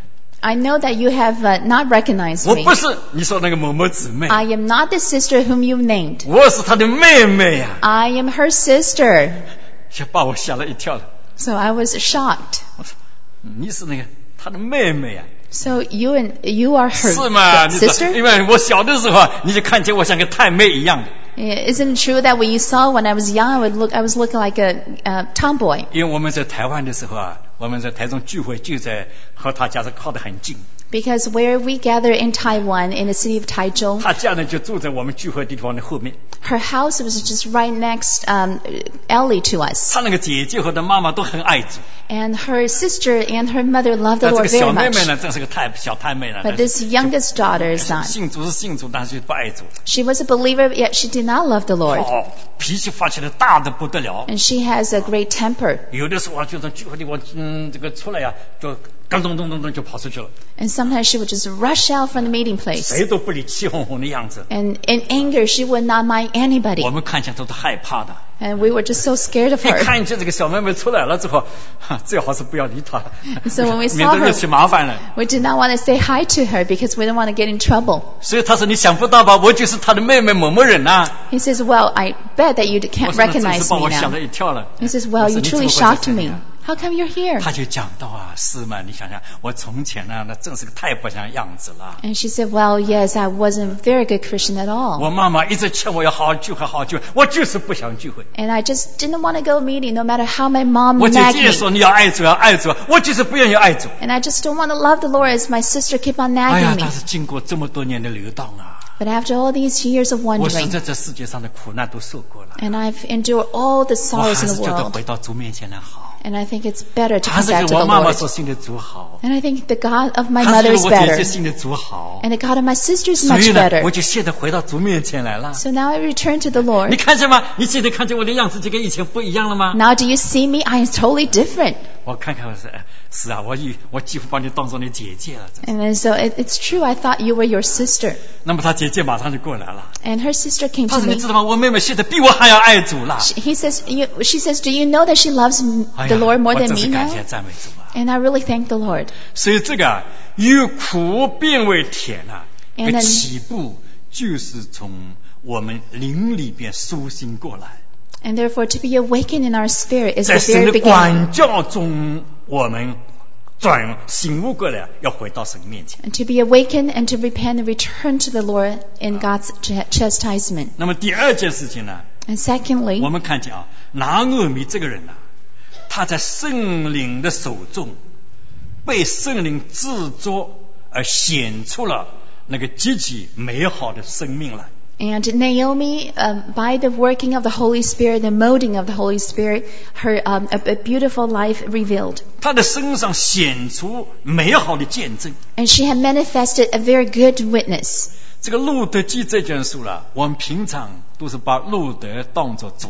I know that you have not recognized 我 me. 不是你说那个某某姊妹， I am not the sister whom you named. 我是她的妹妹呀、 I am her sister. 就把我吓了一跳了。 So I was shocked. 我说你是那个她的妹妹呀、 So you are 是 her 吗？你知道 sister? 因为我小的时候啊，你就看见我像个太妹一样的， Isn't it true that when you saw when I was young, I was looking like a tomboy? 因为我们在台湾的时候啊，我们在台中聚会就在和她家是靠得很近， Because where we gather in Taiwan, in the city of Taichung, 她家呢就住在我们聚会地方的后面。 her house was just right next alley to us. 她那个姐姐和她妈妈都很爱主， And her sister and her mother loved the 那这 Lord 个小 very 妹妹 much. 呢，真是个小太妹呢， But this youngest daughter is not. 信主是信主，但是不爱主， She was a believer, yet she did not love the Lord. 脾气发起来大的不得了。 And she has a great temper. 有的时候啊，就从聚会地方这个出来呀、就咚咚咚咚咚就跑出去了， And sometimes she would just rush out from the meeting place. 谁都不理，气哄哄的样子。 And in anger, she would not mind 我 anybody. 们看起来都是害怕的。 And we were just so scared of 一 her. 看见这个小妹妹出来了之后，最好是不要理她， So when we saw 免得惹起麻烦了。 We did not want to say hi to her because we didn't want to get in trouble. 所以她说：“你想不到吧？我就是她的妹妹某某人呐、 He says, "Well, I bet that you 我 can't 说：“那真是 recognize 把 me 我吓 now." 了一跳了。 He says, 我 "Well, 说 you 你怎么 truly 会在 shocked 这里 me. 啊 How come you're here?" 他就讲到啊，是嘛？你想想，我从前呢，那真是个太不像样子了。 And she said, "Well, yes, I wasn't a very good Christian at all. 我妈妈一直劝我要好好聚会，好好聚会，我就是不想聚会。 And I just didn't want to go meeting no matter how my mom 我姐 nagged 姐 me. 说你要爱主，要爱主，我就是不愿意爱主。 And I just don't want to love the Lord as my sister keep on 哎呀 nagging，me. 但是经过这么多年的流荡啊， But after all these years of 我实 wandering, 在这世界上的苦难都受过了， and I've endured all the 我还 sorrows in 是 the 觉得 world, 回到主面前来好， and I think it's better to 还 come 是 back 给 to 我 the 妈妈 Lord. 所信的主好， And I think the God of my 还 mother 是 is 给我姐姐 better, 信的主好， and the God of my sister is 所 much 以呢， better. 我就现在回到主面前来了。 So now I return to the 你 Lord. 看见吗？你现在看见我的样子就跟以前不一样了吗？ Now do you see me? I am totally different. 我看看，我说，是啊，我几乎把你当做你姐姐了。 And then so it's true. I thought you were your sister. 那么他姐姐马上就过来了， And her sister came 他 to 说：“你 me. 知道吗？我妹妹现在比我还要爱主了。 She says, "Do you know that she loves 哎呀 the Lord more 我 than 真是 me 感 now?" 谢赞美主啊！ And I really thank the Lord. 所以这个啊，由苦变为甜啊， And 这 then- 起步就是从我们灵里边苏醒过来， And therefore, to be awakened in our spirit is 在 the 神 very 的 beginning. 管教中，我们醒悟过来，要回到神面前。 And to be awakened and to repent and return to the Lord in God's chastisement. 那么第二件事情呢， And secondly, 我们看见啊，拿俄米这个人啊，他在圣灵的手中被圣灵制作，而显出了那个极其美好的生命来。 And Naomi, by the working of the Holy Spirit, the molding of the Holy Spirit, her a beautiful life revealed. 他的身上显出美好的见证。 And she had manifested a very good witness. 这个路德记这卷书了，我们平常都是把路德当作主教。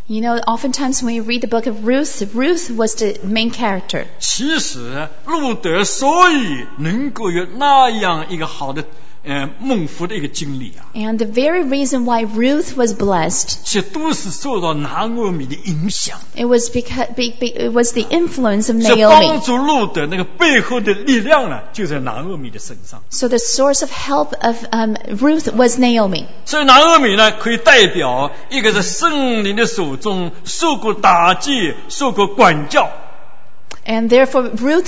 You know, oftentimes when you read the book of Ruth, Ruth was the main character. 其实路德所以能够有那样一个好的蒙福的一个经历啊， And the very reason why Ruth was blessed, 其实都是受到拿俄米的影响， it was because it was the influence of 是帮 Naomi. 助路德那个背后的力量呢，就在拿俄米的身上。 So the source of help of Ruth was Naomi. 所以拿俄米呢，可以代表一个在圣灵的手中受过打击、受过管教。 And therefore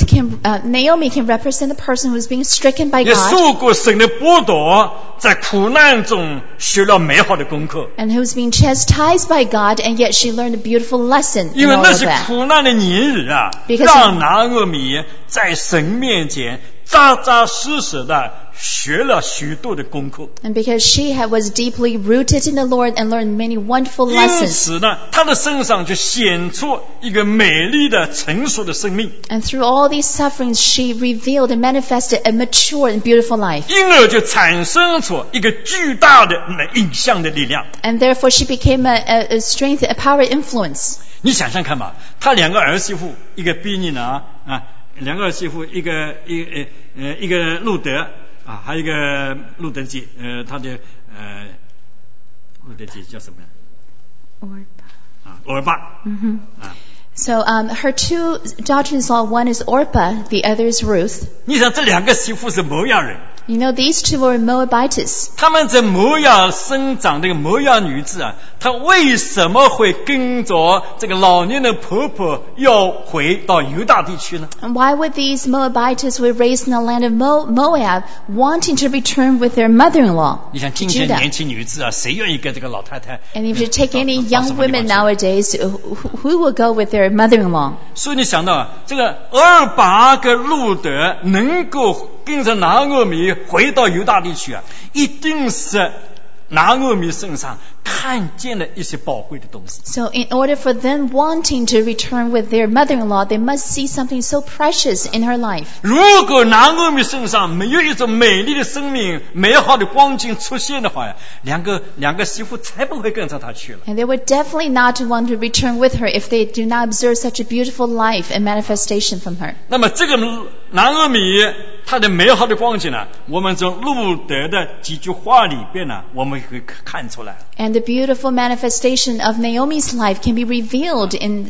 Naomi can represent the person who is being stricken by 也 God 受过神的剥夺，在苦难中学了美好的功课。 and who's being chastised by God, and yet she learned a beautiful lesson 因 in 为 all 那 of 些 that. 苦难的年日啊， Because 让拿俄米在神面前扎扎实实的学了许多的功课。 And because she was deeply rooted in the Lord and learned many wonderful 因 lessons. 此呢，他的身上就显出一个美丽的成熟的生命， And through all these sufferings, she revealed and manifested a mature and beautiful life. 因而就产生出一个巨大的影响的力量。 And therefore she became a strength, a power influence. 你想想看吧，他两个儿媳妇，一个比尼拿啊，两个儿媳妇，一个路德啊，还有一个路德姐，他的路德姐叫什么呀？俄尔巴。啊， So her two daughters-in-law, one is Orpah, the other is Ruth. 你想这两个媳妇是摩亚人， You know, these two were Moabites. 他们在摩亚生长这个摩亚女子啊，她为什么会跟着这个老年的婆婆要回到犹大地区呢？ And why would these Moabites who were raised in the land of Moab wanting to return with their mother-in-law 你想 to 今天 Judah? 年轻女子啊，谁愿意跟这个老太太 And if you take any 到什 young 么地方 women 去 nowadays, who will go with their mother-in-law? 所以你想到这个俄尔巴跟路德能够跟着拿俄米回到犹大地区啊，一定是拿俄米身上看见了一些宝贵的东西。 So in order for them wanting to return with their mother-in-law, they must see something so precious in her life. 如果拿俄米身上没有一种美丽的生命、美好的光景出现的话呀，两个媳妇才不会跟着他去了。 And they would definitely not want to return with her if they do not observe such a beautiful life and manifestation from her. 那么这个拿俄米他的美好的光景呢，我们从路德的几句话里边呢，我们可以看出来。 And the beautiful manifestation of Naomi's life can be revealed in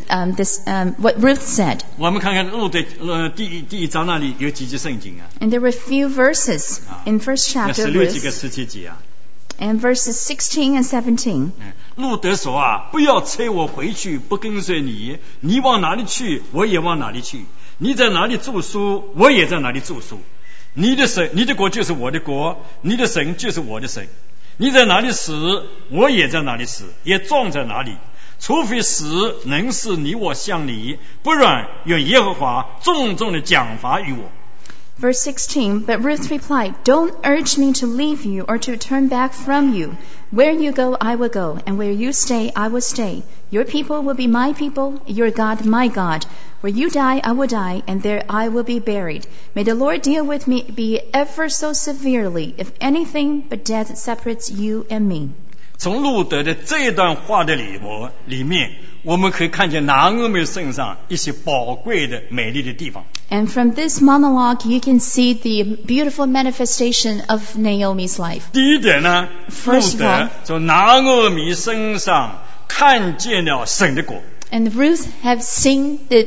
what Ruth said. 我们看看路德第一章那里有几节圣经啊？ And there were a few verses in first chapter of 16节跟 Ruth, 17节啊。 and verses 16 and 17. 路德说啊，不要催我回去，不跟随你，你往哪里去，我也往哪里去；你在哪里住宿，我也在哪里住宿。你的神，你的国就是我的国，你的神就是我的神。你在哪里死，我也在哪里死，也葬在哪里。除非死能使你我相离，不然愿耶和华重重的奖罚于我。 Verse 16, but Ruth replied, don't urge me to leave you or to turn back from you. Where you go, I will go, and where you stay, I will stay. Your people will be my people, your God, my God. Where you die, I will die, and there I will be buried. May the Lord deal with me be ever so severely, if anything but death separates you and me. 从路德的这段话的里面，我们可以看见拿俄米身上一些宝贵的美丽的地方。 And from this monologue, you can see the beautiful manifestation of Naomi's life. 第一点呢，路 First of 德 all, 从拿俄米身上看见了神的国。 and Ruth have seen the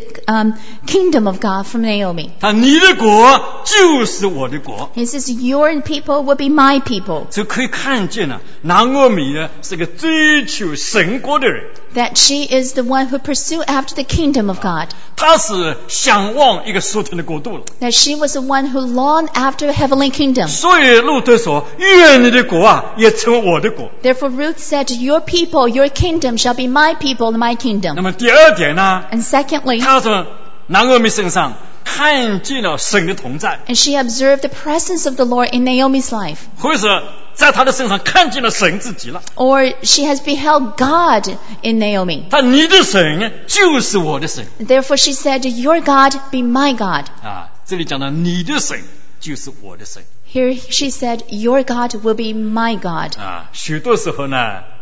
kingdom of God from Naomi. 他你的国就是我的国， He says, your people will be my people. 就可以看见了拿俄米呢是个追求神国的人， That she is the one who pursue after the kingdom of God. 他是向往一个属天的国度了。 That she was the one who longed after a heavenly kingdom. 所以路德说：“愿你的国啊，也成为我的国。” Therefore Ruth said, your people, your kingdom shall be my people and my 那 kingdom. 么第二点呢， And secondly, 他从拿俄米身上看见了神的同在， and she observed the presence of the Lord in Naomi's life. 或者是在他的身上看见了神自己了。 Or she has beheld God in Naomi. 他你的神就是我的神 Therefore she said, your God be my God. 啊！这里讲到你的神就是我的神 Here she said, your God will be my God. 啊！许多时候呢，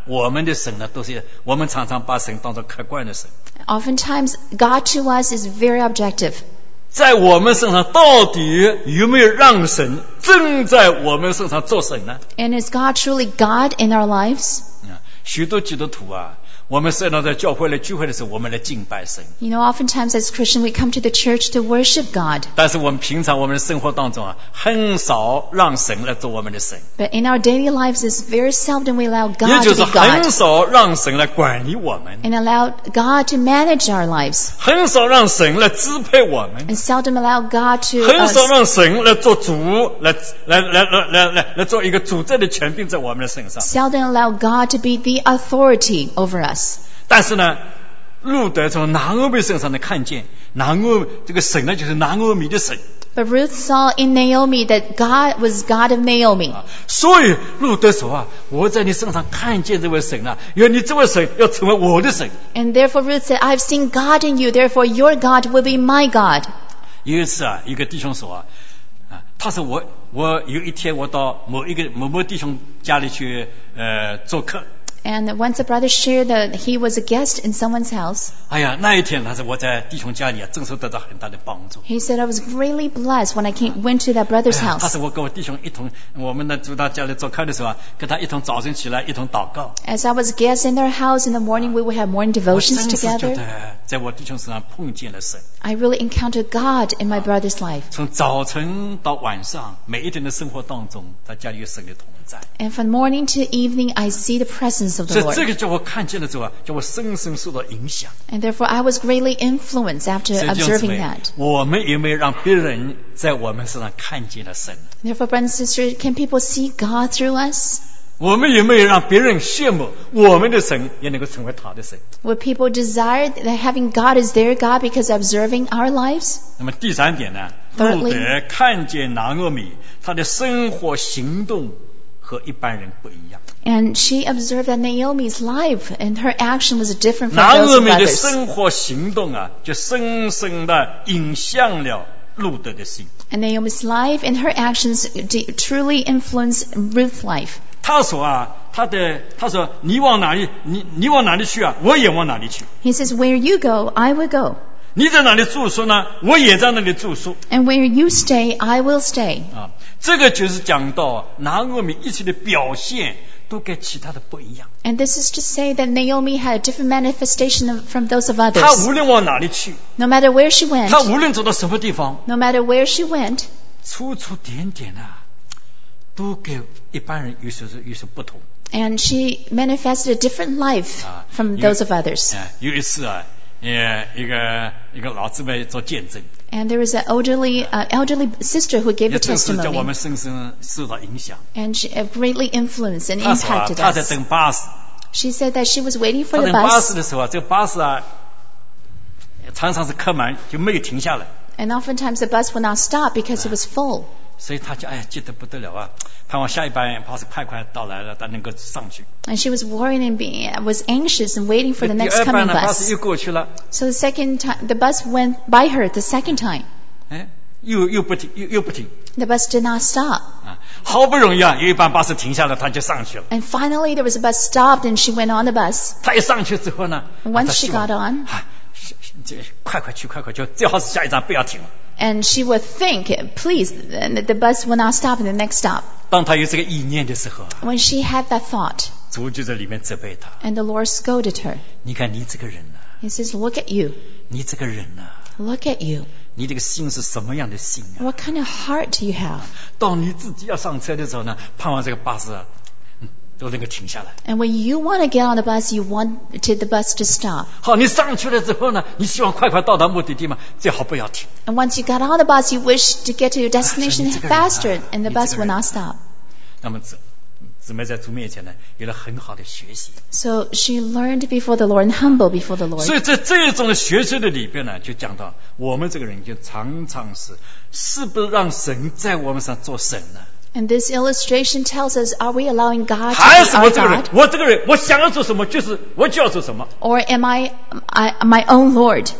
我们的神呢，都是我们常常把神当作客观的神。 Oftentimes, God to us is very objective. 在我们身上到底有没有让神正在我们身上做神呢？ And is God truly God in our lives? 许多基督徒啊，我们虽然在教会来聚会的时候，我们来敬拜神。 You know, oftentimes as Christians, we come to the church to worship God. 但是我们平常我们的生活当中啊，很少让神来做我们的神， But in our daily lives, it's very seldom we allow 也 God 就 to 是 be 很 God 少让神来管理我们， and allow God to manage our lives 很少让神来支配我们， and seldom allow God to 很少让神来做主，来做一个主宰的权柄在我们的身上。 seldom allow God to be the authority over us. 但是呢，路得从拿俄米身上呢看见，这个神呢就是拿俄米的神。 But Ruth saw in Naomi that God was God of Naomi. 所以路得说啊，我在你身上看见这位神啊，因为你这位神要成为我的神。 And therefore Ruth said, I've seen God in you, therefore your God will be my God. 有一次啊，一个弟兄说他说我有一天我到某弟兄家里去做客。 And once a brother shared that he was a guest in someone's house. 哎呀，那一天他说我在弟兄家里啊，真是得到很大的帮助。 He said, I was greatly blessed when I went to that brother's 他 house. 说我跟我弟兄一同，我们呢住他家里做客的时候啊，跟他一同早晨起来一同祷告。 As I was a guest in their house in the morning, we would have morning 我 devotions 真是觉 together. 得在我弟兄身上碰见了神。 I really encountered God in my brother's life. 从早晨到晚上，每一天的生活当中，他家里有神的同在。 And from morning to evening, I see the presence of 所 the 以这 Lord. 个叫我看见了之后啊，叫我深深受到影响。 And therefore, I was greatly influenced after 所以弟兄姊 observing 妹 that. 我们有没有让别人在我们身上看见了神？ Therefore, brothers and sisters, can people see God through us? 我们有没有让别人羡慕我们的神也能够成为他的神？ Would people desire that having God as their God because of observing our lives? 那么第三点呢， Thirdly 路得看见拿俄米，他的生活行动和一般人不一样。 And she observed that Naomi's life and her action was different from 拿 those 俄 of 米的 others. 生活行动啊，就深深的影响了路得的心。 And Naomi's life and her actions truly influenced Ruth's life. 他说你往哪里去啊，我也往哪里去。 He says, where you go, I will go. 你在哪里住宿呢，我也在那里住宿。 And where you stay, I will stay. 这个就是讲到拿俄米一切的表现都跟其他的不一样。 And this is to say that Naomi had a different manifestation from those of 他 others. 无论往哪里去， No matter where she went, 他无论走到什么地方， no matter where she went, 处处点点啊，都跟一般人有所不同。 and she manifested a different life from those of others. 有一次啊，一个老姊妹做见证， And there was an elderly sister who gave 也 a 正是叫我 testimony, 们深深受到影响。 and she greatly influenced and 他说啊 impacted 他在 us. 等巴士， She said that she was waiting 他 for 等 the 巴士 bus, 的时候啊，这个巴士啊常常是客满，就没有停下来。 and oftentimes the bus would not stop because it was full. 所以他就急得不得了啊，盼望下一班巴士快到来了，他能够上去。 And she was worried and was anxious and waiting for the 第 next 二班 coming 呢，巴士 bus. 又过去了， So the second time, the bus went by her the second time. 又不停，又不停 The bus did not stop. 啊！好不容易啊，有一班巴士停下了，他就上去了。 And finally there was a bus stopped and she went on the bus. 他一上去之后呢， Once 他 she 希望 got on, 快去，最好是下一站不要停了。 and she would think, please, the bus will not stop in the next stop. 当他有这个意念的时候啊， When she had that thought, 主就在里面责备他。 and the Lord scolded her. 你看你这个人啊， He says, look at you. 你这个人啊， Look at you. 你这个心是什么样的心啊？ What kind of heart do you have? 当你自己要上车的时候呢，盼望这个巴士啊，都能够停下来。 And when you want to get on the bus, you want the bus to stop. 好，你上去了之后呢，你希望快到达目的地嘛，最好不要停。 And once you got on the bus, you wish to get to your destination faster, and the bus will not stop. 那么姊妹在主面前呢，有了很好的学习。 So she learned before the Lord and humble before the 所 Lord. 以在这种的学习的里边呢，就讲到我们这个人就常常是不是让神在我们身上做神呢？ And this illustration tells us, are we allowing God to 还 be 是 our 我这个人 God? 我这个人我想要做什么，我就要做什么。 Or am I my own Lord?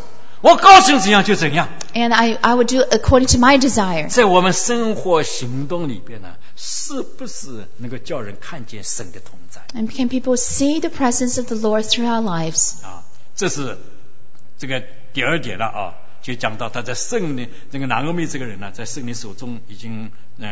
我高兴怎样就怎样。 And I would do according to my desire. 在我们生活行动里边呢，是不是能够叫人看见神的同在 And can people see the presence of the Lord through our lives? 啊？这是这个第二点了啊，就讲到他在圣灵这个拿俄米这个人呢，在圣灵手中已经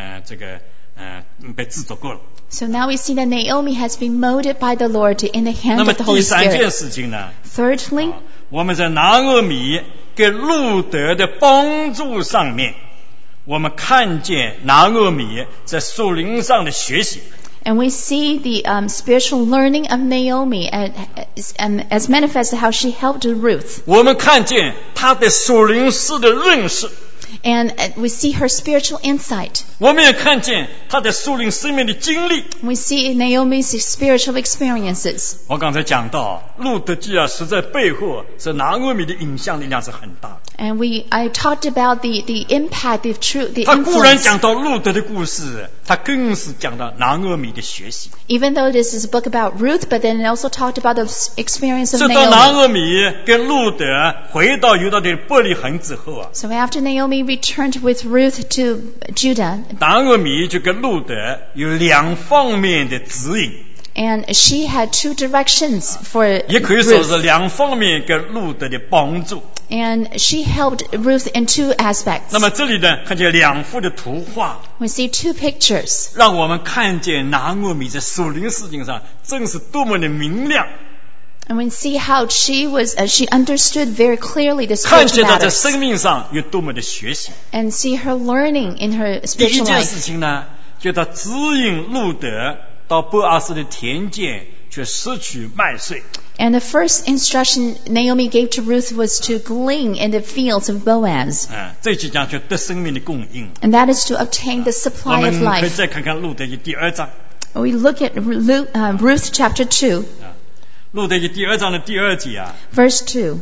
被制作过了。 So now we see that Naomi has been molded by the Lord in the hand 那么 of the 第 Holy 三件 Spirit. 事情呢， Thirdly, 我们在拿俄米给路德的帮助上面，我们看见拿俄米在属灵上的学习。 and we see the spiritual learning of Naomi as manifested how she helped Ruth. 我们看见他对属灵事的认识， And we see her spiritual insight. 我们也看见他的属灵生命的经历。 We see Naomi's spiritual experiences. 我刚才讲到，路德记啊，实在背后是拿俄米的影响力量是很大的。 And I talked about the impact, the 他固然 influence. 讲到路德的故事，他更是讲到拿俄米的学习。 Even though this is a book about Ruth, but then it also talked about the experience of 直到拿 Naomi. 俄米跟路德回到犹大的伯利恒之后啊， So after Naomi returned with Ruth to Judah, 拿俄米就跟路德有两方面的指引， and she had two directions for 也可以说 Ruth. 是两方面跟路德的帮助。 And she helped Ruth in two aspects. 那么这里呢，看见两幅的图画， We see two pictures. 让我们看见拿俄米在属灵事情上真是多么的明亮， And we see how she understood very clearly the 看 spiritual 见他在 matters. 生命上有多么的学习。 And see her learning in her 第一 spiritual 件 life. 事情呢，就他指引路德到波阿斯的田间去拾取麦穗。 And the first instruction Naomi gave to Ruth was to glean in the fields of Boaz. 这就讲就得生命的供应。 And that is to obtain the 我 supply 们 of 可以 life. 再看看路德记第二章。 We look at Ruth chapter 2, 路德记第二章的第二节啊， verse 2.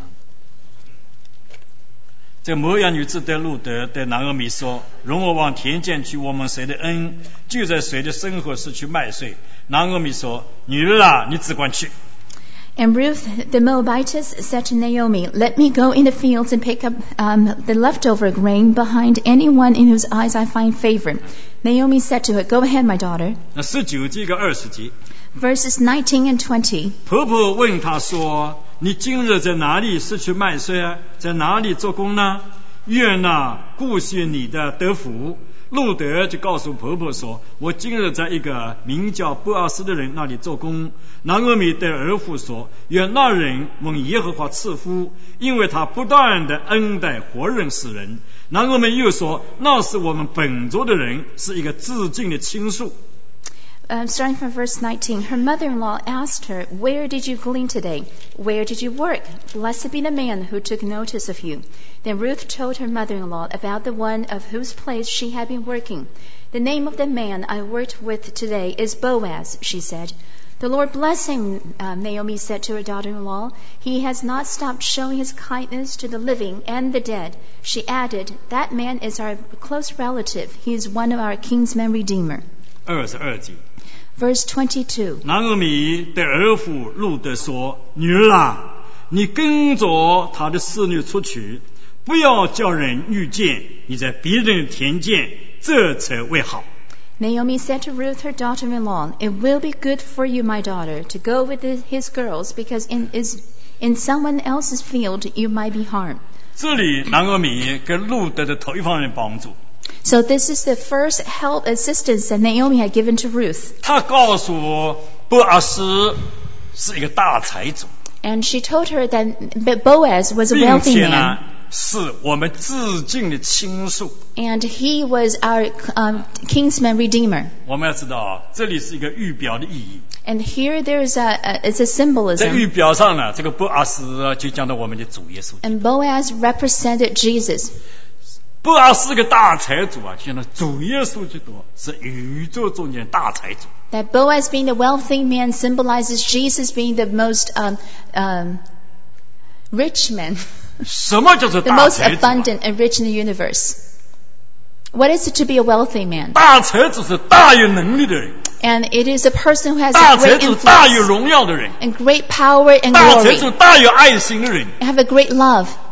这摩押女子对路德对拿俄米说：“容我往田间去，我们谁的恩就在谁的身后拾取麦穗。”拿俄米说：“女儿啊，你只管去。” And Ruth the Moabitess said to Naomi, "Let me go in the fields and pick up the leftover grain behind anyone in whose eyes I find favor." Naomi said to her, "Go ahead, my daughter." 那19节跟20节， Verses 19 and 20. 婆婆问她说：“你今日在哪里拾取麦穗啊？在哪里做工呢？愿那顾惜你的得福。”路德就告诉婆婆说：“我今日在一个名叫波阿斯的人那里做工。”拿俄米对儿妇说：“愿那人蒙耶和华赐福，因为他不断的恩待活人死人。”拿俄米又说：“那是我们本族的人，是一个至近的亲属。” Starting from verse 19, her mother-in-law asked her, "Where did you glean today? Where did you work? Blessed be the man who took notice of you." Then Ruth told her mother-in-law about the one of whose place she had been working. "The name of the man I worked with today is Boaz," she said. "The Lord bless him," Naomi said to her daughter-in-law. "He has not stopped showing his kindness to the living and the dead." She added, "That man is our close relative. He is one of our kinsman redeemer." 22节。 Verse 22. 拿俄米对儿妇路德说：“女儿啊，你跟着他的侍女出去，不要叫人遇见你在别人的田间，这才为好。” Naomi said to Ruth, her daughter-in-law, "It will be good for you, my daughter, to go with his girls, because in someone else's field you might be harmed." 这里拿俄米跟路德的头一方面帮助， So this is the first help assistance that Naomi had given to Ruth. 他告诉波阿斯是一个大财主， And she told her that Boaz was a 并 wealthy 且呢 man, 是我们至近的亲属。 and he was our kinsman redeemer. 我们要知道，这里是一个预表的意义。 And here there's it's a 在 symbolism. 预表上呢，这个波阿斯就讲到我们的主耶稣。 And Boaz represented Jesus. 波阿斯是个大财主啊，现在主耶稣基督是宇宙中间的大财主。 That Boaz being the wealthy man symbolizes Jesus being the most rich man, 什么叫做 the 大 most 财主啊？ abundant and rich in the universe. What is it to be a wealthy man? 大财主是大有能力的人， And it is a person who has 大 a 财 great 主大有 influence 荣耀的人， and great power and 大财 glory, 主大有爱心的人， and have a great love.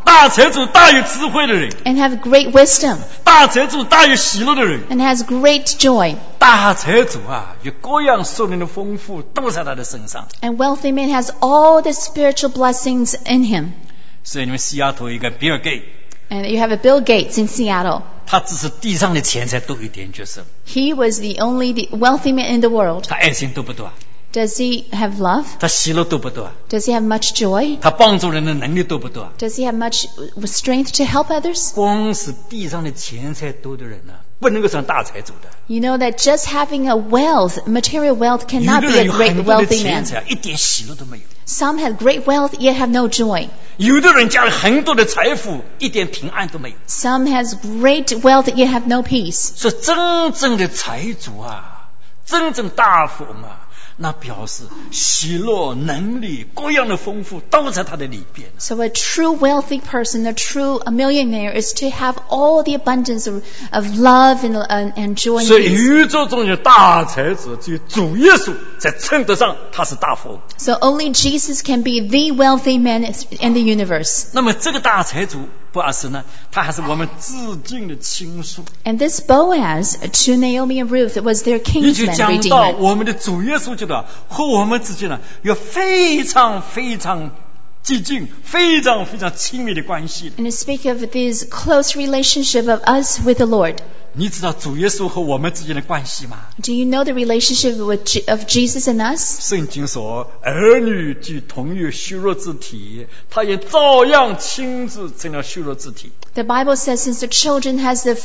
大财主大有智慧的人， and have great wisdom 大财主大有喜乐的人， and has great joy. 大财主啊，有各样属灵的丰富都在他的身上。 And wealthy man has all the spiritual blessings in him. 所以你们西雅图有一个比尔盖， And you have a Bill Gates in Seattle. 他只是地上的钱财多一点就是， He was the wealthy man in the world. 他爱心多不多？ Does he have love? 他喜乐多不多？ Does he have much joy? 他帮助人的能力多不多？ Does he have much strength to help others? 光是地上的钱财多的人呢，不能够算大财主的。 You know that just having a material wealth 有 cannot 的 be 人 a 有 great 很多的 wealthy 钱 man. 财，一点喜乐都没有； Some have great wealth yet have no joy. 有的人家里很多的财富，一点平安都没有。 Some has great wealth yet have no peace. 所以真正的财主啊，真正大富翁啊，那表示喜乐、能力各样的丰富都在他的里边。 So a true wealthy person, a millionaire, is to have all the abundance of love and joy 所 and 以 peace. 宇宙中的大财主只有主耶稣才称得上他是大富翁。 So only Jesus can be the wealthy man in the universe. 那么这个大财主波阿斯呢，他还是我们至近的亲属， And this Boaz to Naomi and Ruth was their 也就 kinsman 讲到 redeemer. 我们的主耶稣基督和我们之间呢有非常非常接近、非常非常亲密的关系。 And to speak of this close relationship of us with the Lord. 你知道主耶稣和我们之间的关系吗？ Do you know the relationship of Jesus and us? 圣经说，儿女既同有虚弱之体，他也照样亲自成了虚弱之体。 The Bible says since the children has the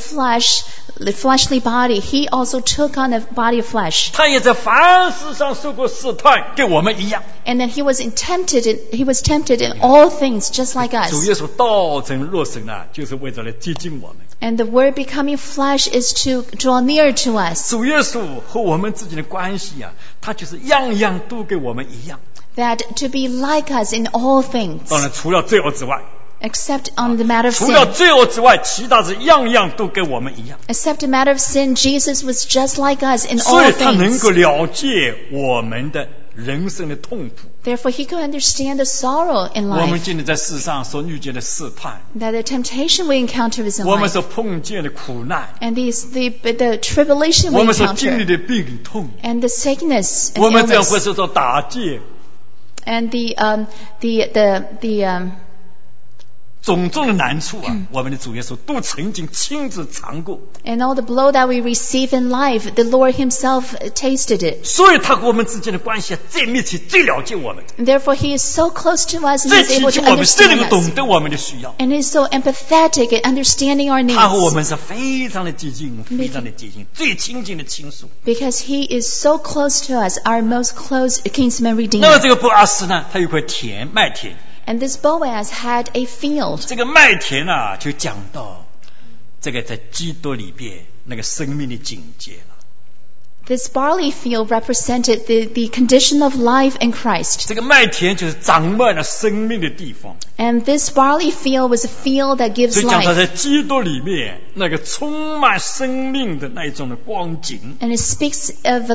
fleshly body, he also took on a body of flesh. 他也在凡事上受过试探，跟我们一样。 And then he was tempted in all things just like 主 us. 耶稣道成肉身啊，就是为了来接近我们。 And the word becoming flesh is to draw near to us. 主耶稣和我们之间的关系啊，他就是样样都跟我们一样。 That to be like us in all things, 当然，除了罪恶之外， except on the matter of 除了 sin. 罪恶之外，其他是样样都跟我们一样。 Except the matter of sin, Jesus was just like us in 所 all 以他能 things. 够了解我们的人生的痛苦。 Therefore, he could understand the sorrow in 我们 life, 今天在世上所遇见的试探， that the temptation we encounter is in 我们 life, 所碰见的苦难， and the tribulation 我 we 们所经历 encounter, 的病痛， and the sickness 我 and 们这样会 illness, 受到打击， and the 种种的难处啊，我们的主耶稣都曾经亲自尝过。 and all the blow that we receive in life, the Lord himself tasted it. 所以他和我们之间的关系最密切，最了解我们， And therefore, he is so close to us and 最 he's 亲 able 近 to 我们，最能 understand 够 us. 懂得我们的需要。 And he's so empathetic at understanding our 他和我 needs 们是非常的接近，非常的接近，最亲近的亲属。 because he is so close to us, our most close kinsman 那么 redeemer. 这个波阿斯呢，他有块田，麦田。 And this Boaz had a field. 这个麦田啊，就讲到这个在基督里边那个生命的境界了。 This barley field represented the condition of life in Christ. 这个麦田就是长满了生命的地方， And this barley field was a field that 所 gives 以讲他 life. 在基督里面那个充满生命的那一种的光景。 And it speaks of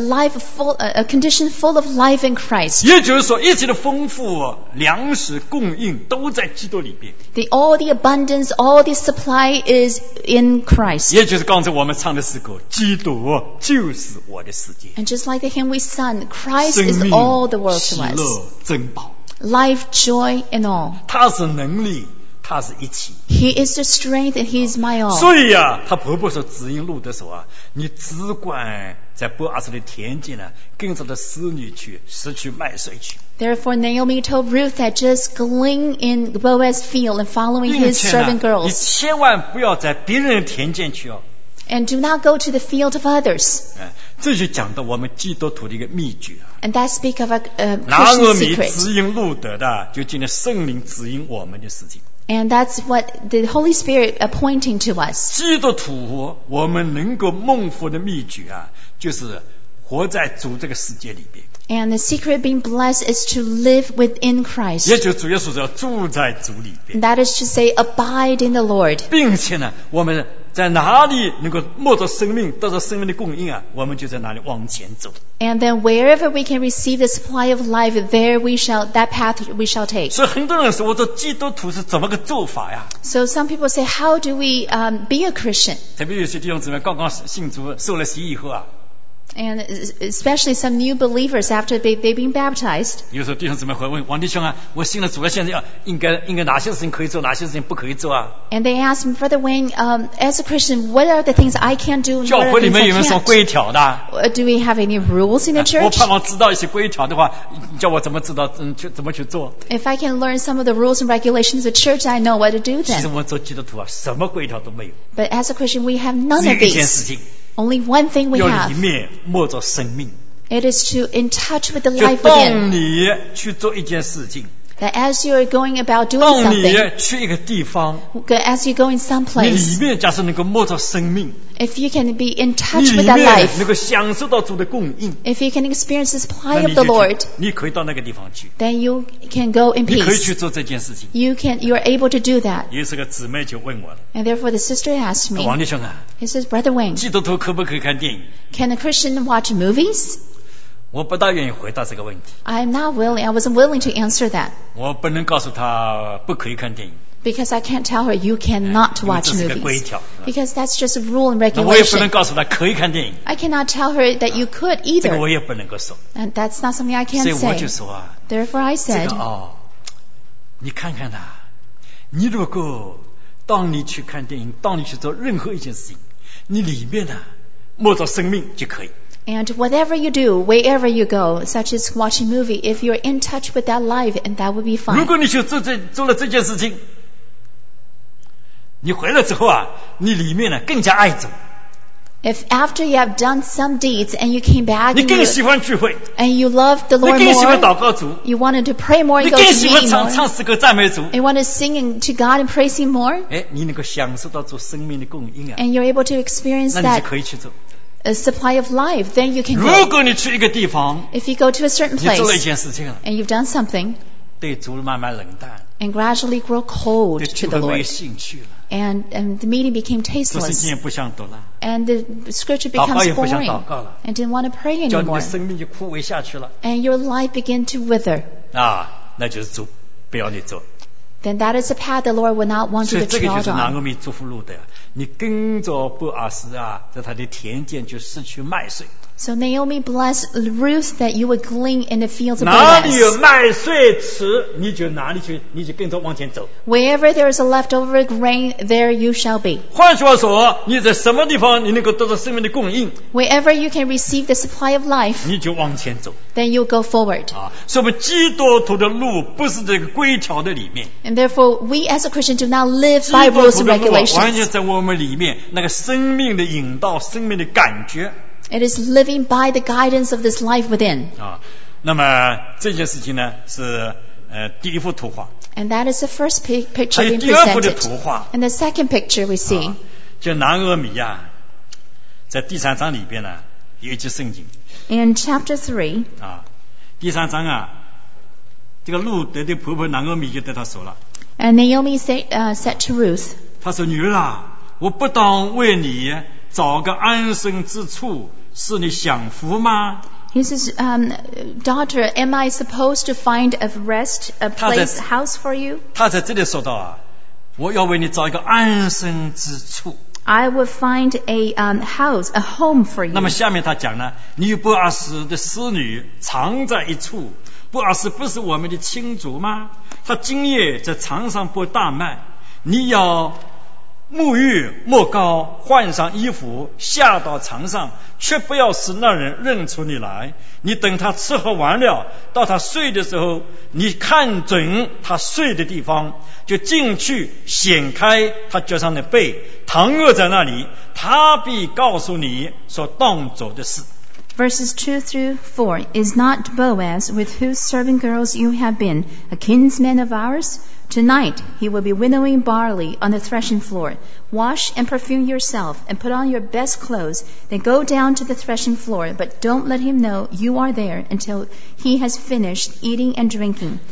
a condition full of life in Christ. 也就是说，一切的丰富粮食供应都在基督里边。 All the abundance, all the supply is in Christ. 也就是刚才我们唱的诗歌，基督就是我的世界， And just like the hymn we sung, Christ 生 is 命、 all the world 喜 to us. 乐、珍宝。 Life, joy, and all. 他是能力，他是一切。 He is the strength and He is my all. 所以啊，他婆婆说指引路的时候啊，你只管在波阿斯的田间呢，跟着他使女去拾取麦穗去。 Therefore, Naomi told Ruth that just glean in Boaz's field and following 并 his 且 servant 呢，你 girls. 千万不要在别人的田间去哦。 And do not go to the field of others. 这就讲到我们基督徒的一个秘诀啊。 And that speak of a 拿 Christian 俄米 secret. 指引路德的，就今天圣灵指引我们的事情。 And that's what the Holy Spirit pointing to us. 基督徒我们能够蒙福的秘诀啊，就是活在主这个世界里边。 And the secret of being blessed is to live within Christ. 也就是主耶稣要住在主里边， And that is to say, abide in the Lord. 并且呢，我们在哪里能够摸着生命，得到生命的供应啊，我们就在哪里往前走。 And then wherever we can receive the supply of life, there that path we shall take. 所以很多人说，我做基督徒是怎么个做法呀？ So some people say, how do we be a Christian? 特别有些弟兄姊妹刚刚信主，受了洗以后啊， And especially some new believers after they've been baptized. 有时候弟兄姊妹会问王弟兄啊，我信了主了，现在应该哪些事情可以做，哪些事情不可以做啊？ And they ask me, Brother Wayne, as a Christian, what are the things I can do and 教 what 会 are 里 the 面 things 有没有 I 什么 can't? 规条的？ Do we have any rules in the 我 church? 盼望知道一些规条的话，叫我怎么知道怎么去做？ If I can learn some of the rules and regulations of the church, I know what to do 其实 then. 我们做基督徒啊，什么规条都没有， But as a Christian, we have none 只有 of 一件事 these. 情， Only one thing we 要 have. 里面摸着生命， It is to in touch with the 就 life 动 within. 你去做一件事情， That as you're going about doing 动你 something, 去一个地方， as you go in some 你里 place, 面假设能够摸着生命， if you can be in 你 touch 里 with that 面 life, 能够享受到主的供应， if you can experience the 那 supply 你 of 就 the Lord, 你可以到那个地方去， then you can go in 你可以去 peace. 做这件事情。 You're able to do that. 有一个姊妹就问我了， And therefore the sister asked me, 王弟兄啊， he says, Brother Wayne, 基督徒可不可以看电影？ can a Christian watch movies? 我不大愿意回答这个问题， I wasn't willing to answer that 我不能告诉他不可以看电影， because I can't tell her you cannot 因为 watch 这是个规 movies. 条。 Because that's just a rule and 那我也不能 regulation. 告诉他可以看电影， I cannot tell her that you could 这个 either. 我也不能够说。 And that's not something I 所 can 以我就 say. 说啊， Therefore I 这 said, 个你看看呐，你如果当你去看电影，当你去做任何一件事情，你里面呢摸着生命就可以。 and whatever you do, wherever you go, such as watching movie, if you're in touch with that life, and that would be 如 fine. 果你去做了这件事情，你回来之后啊，你里面呢更加爱主， If after you have done some deeds and you came back 你更喜欢聚会， and you love the 你 Lord 更喜欢 more, 祷告主， you wanted to pray more 你 and go 更 to 喜欢 meeting 唱 more, 诗歌赞美主。 and you want to sing to God and praise Him more, 哎，你能够享受到主生命的供应啊， and you're able to experience 那你 that 就可以去做。 supply of life, then you can 如 go. 果你去一个地方， If you go to a certain 你做了一 place 件事情啊， and you've done something 对主慢慢冷淡， and gradually grow cold 对 to 聚 the 会没有 Lord, 兴趣了， and the meeting became 读圣经 tasteless, 也不想读了， and the scripture 祷告 becomes 也不想 boring, 祷告了， and didn't want to pray 叫你 anymore, 的生命就枯萎下去了 and your life began to wither. 啊，那就是主不要你做。 Then that is a path the Lord will not want 所 you 以 to 这个就 tread 是拿 on. 俄米祝福路的呀，你跟着波阿斯啊，在他的田间就失去麦穗， So Naomi blessed Ruth that you would glean in the fields of 哪里有 Boaz. 麦穗吃，你就哪里去，你就跟着往前走。 Wherever there is a leftover grain, there you shall be. 换句话说，你在什么地方你能够得到生命的供应， Wherever you can receive the supply of life, 你就往前走 then you go forward. 啊。所以基督徒的路不是这个规条的里面， And therefore, we as a Christian do not live 基 by 督 rules 徒 and 的路啊完 regulations. 全在我们里面那个生命的引导、生命的感觉 It is living by the guidance of this life within. 啊。那么这件事情呢是第一幅图画， And that is the first 还 picture 有 being 第二幅的 presented. 图画。 And the second picture we see, 就拿俄米呀，在第3章里边呢有一节圣经 in chapter 3, 啊，第3章啊，这个路得的婆婆拿俄米就对他说了， and Naomi said to Ruth, 他说女儿啊，我不当为你找个安身之处，使你享福吗？ he says, daughter, am I supposed to find a rest, a place, house for you? 他在这里说到啊，我要为你找一个安身之处。 I will find a house, a home for 那么 you. 下面他讲呢，你与波阿斯的使女常在一处。波阿斯不是我们的亲族吗？他今夜在床上剥大麦，你要沐浴抹膏，换上衣服，下到床上，却不要使那人认出你来。你等他吃喝完了，到他睡的时候，你看准他睡的地方，就进去掀开他脚上的被，躺卧在那里，他必告诉你所当走的事。 Verses 2 through 4, Is not Boaz, with whose servant girls you have been, a kinsman of ours? Tonight he will be winnowing barley on the threshing floor. Wash and perfume yourself, and put on your best clothes. Then go down to the threshing floor, but don't let him know you are there until he has finished eating and drinking.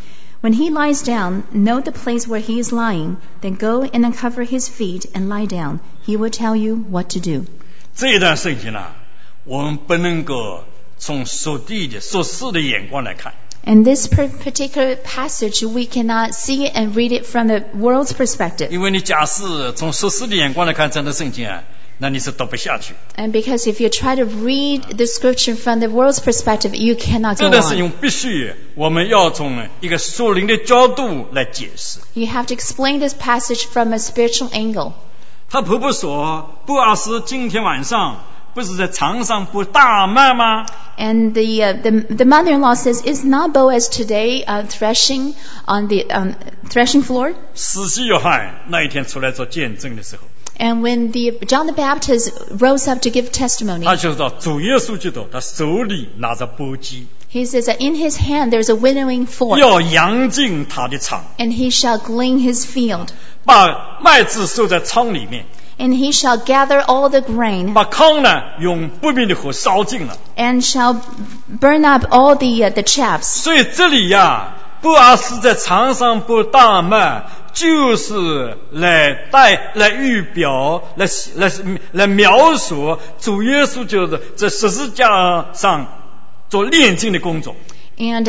When he lies down, note the place where he is lying, then go and uncover his feet and lie down. He will tell you what to do. 这一段圣经呢，我们不能够从属地的、属世的眼光来看。 And this particular passage, we cannot see it and read it from the world's perspective. 因为你假使从属世的眼光来看这段圣经啊，那你是读不下去。 And because if you try to read the scripture from the world's perspective, you cannot 这 go 段圣 on. 经必须我们要从一个属灵的角度来解释。 You have to explain this passage from a spiritual angle. 他婆婆说：“波阿斯今天晚上不是在场上播大麦吗？” And the mother-in-law says, "Is not Boaz today threshing on the threshing floor?" 施洗约翰那一天出来做见证的时候， And when John the Baptist rose up to give testimony, 他就说主耶稣基督他手里拿着簸箕， he says that in his hand there's a winnowing fork, 要扬进他的场， and he shall glean his field, 把麦子收在仓里面， and he shall gather all the grain, 把糠呢用不明的火烧尽了。 and shall burn up all the chaffs. 所以这里呀，波阿斯在场上播大麦，就是来预表、来描述主耶稣就是在十字架上做炼净的工作。 And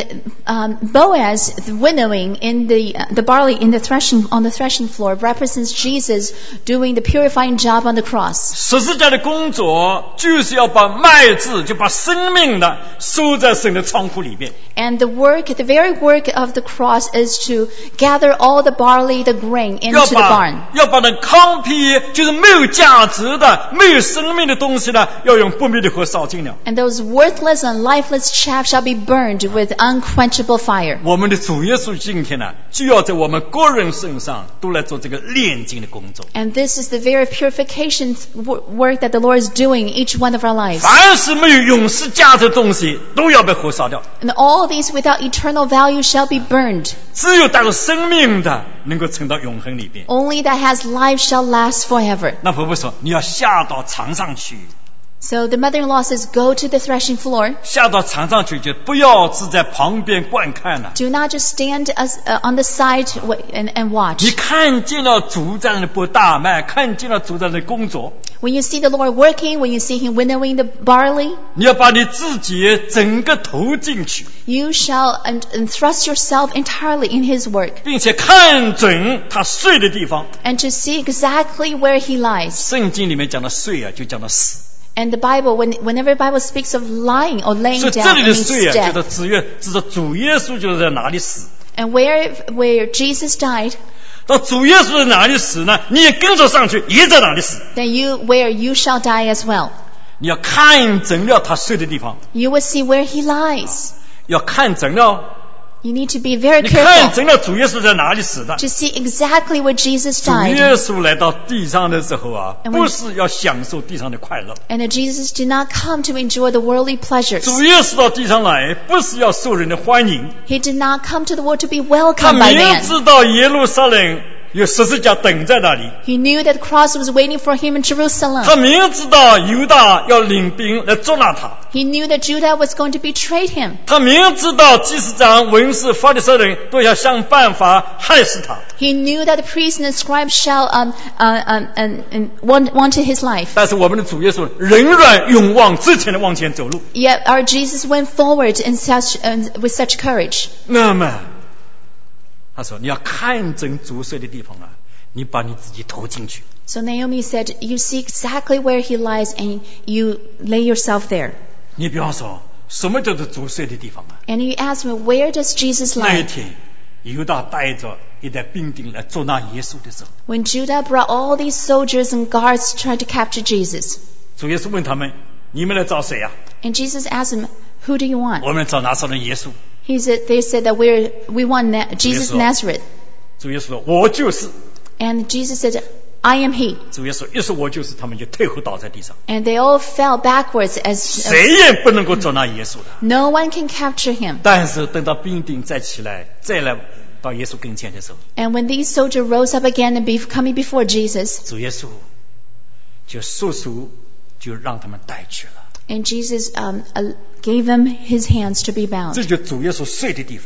Boaz, the winnowing in the barley in the on the threshing floor, represents Jesus doing the purifying job on the cross. 十字架的工作就是要把麦子，就把生命的收在神的仓库里面。 And the very work of the cross is to gather all the barley, the grain into the barn. 要把那糠皮，就是没有价值的、没有生命的东西呢，要用不灭的火烧尽了。 And those worthless and lifeless chaff shall be burned with unquenchable fire. 我们的主耶稣今天呢，就要在我们个人身上都来做这个炼净的工作。 And this is the very purification work that the Lord is doing in each one of our lives. 凡是没有永世价值的东西，都要被火烧掉。 And all these without eternal value shall be burned. 只有带着生命的，能够存到永恒里边。 Only that has life shall last forever. 那婆婆说：“你要下到场上去， So the mother-in-law says, go to the threshing floor. 下到场上去就不要只在旁边观看了。 Do not just stand on the side and watch. 你看见了主在那里播大麦，看见了主在那里工作， When you see the Lord working, when you see Him winnowing the barley, 你要把你自己整个投进去， you shall and thrust yourself entirely in His work, 并且看准他睡的地方。 and to see exactly where He lies. 圣经里面讲的睡啊，就讲到死。 And the Bible, whenever the Bible speaks of lying or laying 所以这 down, 里 it 的 means 睡啊， death. 就是指着主耶稣就是在哪里死。 And where Jesus died, 到主耶稣在哪里死呢？你也跟着上去，也在哪里死。 then where you shall die as well. 你要看准了他睡的地方， You will see where He lies. 要看准了， You need to be very 你看 careful 准了主耶稣在哪里死的。 to see exactly where Jesus 主 died. 耶稣来到地上的时候啊， And when- 不是要享受地上的快乐。 And that Jesus did not come to enjoy the worldly pleasures. 主耶稣到地上来，不是要受人的欢迎。 He did not come to the world to be 他 welcomed by 明 man. 知道耶路撒冷有十字架等在那里， He knew that the cross was waiting for him in Jerusalem. 他明知道犹大要领兵来捉拿他， He knew that Judah was going to betray him. 他明知道祭司长、文士、法利赛人都要想办法害死他， He knew that the priests and the scribes shall wanted his life. 但是我们的主耶稣仍然勇往直前的往前走路。 Yet our Jesus went forward with such courage. 那么他说：“你要看准主睡的地方啊，你把你自己投进去。 So Naomi said, you see exactly where he lies and you lay yourself there. 你比方说，什么叫做主睡的地方啊？ And you ask me, where does Jesus 那一 lie? 天，犹大带着一队兵丁来捉拿耶稣的时候， When Judah brought all these soldiers and guards to try to capture Jesus. 主耶稣问他们：你们来找谁啊？ And Jesus asked them, who do you want? 我们来找拿撒勒耶稣。 They said that we want Jesus of Nazareth. 主耶稣说：我就是。 And Jesus said, I am he. 主耶稣一说我就是，他们就退后倒在地上， And they all fell backwards as 谁也不能够捉拿耶稣的。 no one can capture him. 但是等到兵丁再起来，再来到耶稣跟前的时候， And when these soldiers rose up again and coming before Jesus, 主耶稣就束手就让他们带去了。 and Jesus gave them his hands to be bound. 这就主耶稣睡的地方。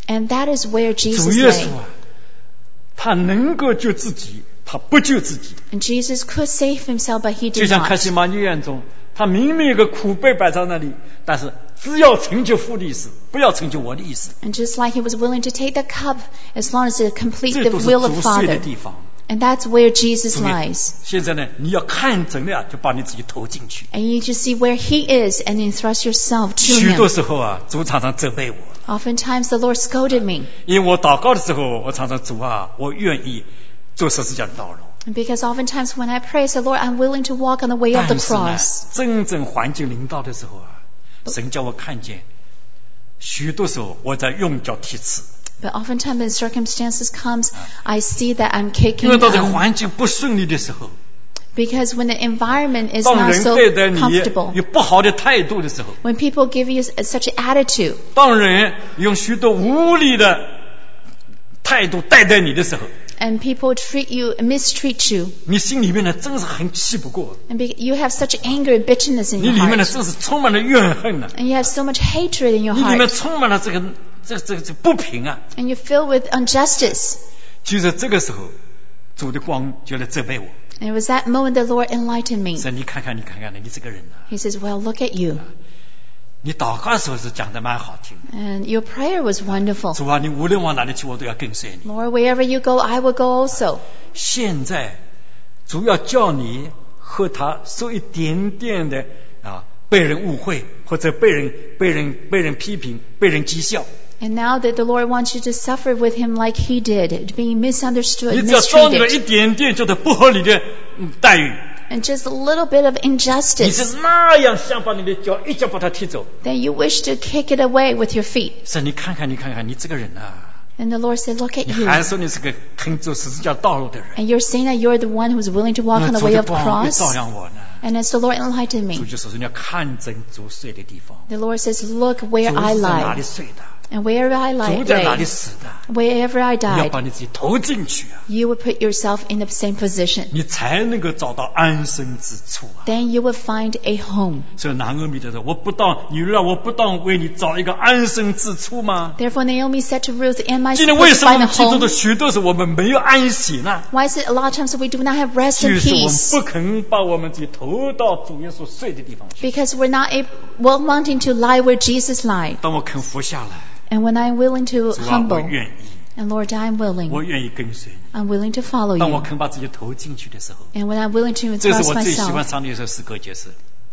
And that is where 主 Jesus 耶 lay. 稣啊，他能够救自己，他不救自己。 And Jesus could save himself, but he 就 did 像 not. 客西马尼园中，他明明有个苦杯摆在那里，但是只要成就父的意思，不要成就我的意思。 And just like he was willing to take the cup as long as it complete 这 the 都是 will of 主睡的 Father. 地方。 And that's where Jesus 所以 lies. 现在呢，你要看准了，就把你自己投进去。 And you need to see where he is and then thrust yourself to 许多 him. 时候啊，主常常责备我， Oftentimes the Lord scolded me. 因为我祷告的时候，我常常主啊，我愿意做十字架的道路。 And because oftentimes when I pray, I say, Lord, I'm willing to walk on the way of the 但是呢 cross.， 真正环境临到的时候啊，神叫我看见，许多时候我在用脚踢刺， But oftentimes when circumstances comes, I see that I'm kicking 因为当这个 them. 环境不顺利的时候， Because when the environment is 当 not 人 so 对待你 comfortable, 有不好的态度的时候， when people give you such an attitude, 当人用许多无理的态度待待你的时候， and people treat you, mistreat you, 你心里面呢真是很气不过， and you have such anger and bitterness in 你 your 里面呢 heart, 真是充满了怨恨呢、 and you have so much hatred in your 你里面 heart, 充满了这不平啊。 and you're filled with injustice. 就在这个时候，主的光就来责备我， And it was that moment the Lord enlightened me. 说你看看你这个人啊， He says, well, look at you. 你祷告的时候是讲的蛮好听， And your prayer was wonderful. 主啊，你无论往哪里去，我都要跟随你。 Lord, wherever you go, I will go also. 现在主要叫你和他受一点点的被人误会，或者被人批评，被人讥笑。 And now that the Lord wants you to suffer with him like he did, being misunderstood, 你只要遭遇了 mistreated, 一点点觉得不合理的待遇， and just a little bit of 你 injustice, 是那样想把你的脚一脚把它踢走。 then you wish to kick it away with your feet. 说你看看，你这个人啊， And the Lord said, look at 你 you. 还说你是个肯走十字架道路的人， And you're saying that you're the one who's willing to walk on 那 the 主 way 的 of the 光又 cross. 照亮我呢。 And as the Lord enlightened 主 me, 就说你要看准主睡的地方， the Lord says, look 主 where I 是在哪里 lie. 睡的， And wherever I 主在哪里 lay, 死的， wherever I 你要 died, 把你自己投进去啊， you will put yourself in the same position. 你才能够找到安身之处啊。 Then you will find a home. 所以拿俄米的说，你让我不当为你找一个安身之处吗？ Therefore Naomi said to Ruth, am I 今天为 supposed 什 to 么我 find 们 a 基督 home? 的许多时候我们没有安息呢？ Why is it a lot of times we do not have rest 就 and 是我们 peace? 不肯把我们自己投到主耶稣睡的地方去。 Because we're not wanting to lie where Jesus lied. 当我肯服下来， And when I'm willing to 主啊，我 humble, 愿意， and Lord, I'm 我 willing. 愿意跟随你。 I'm willing to follow 当我 you. 肯把自己投进去的时候， And when I'm willing to 这是 entrust 我最喜欢 myself. 唱的一首诗歌，就是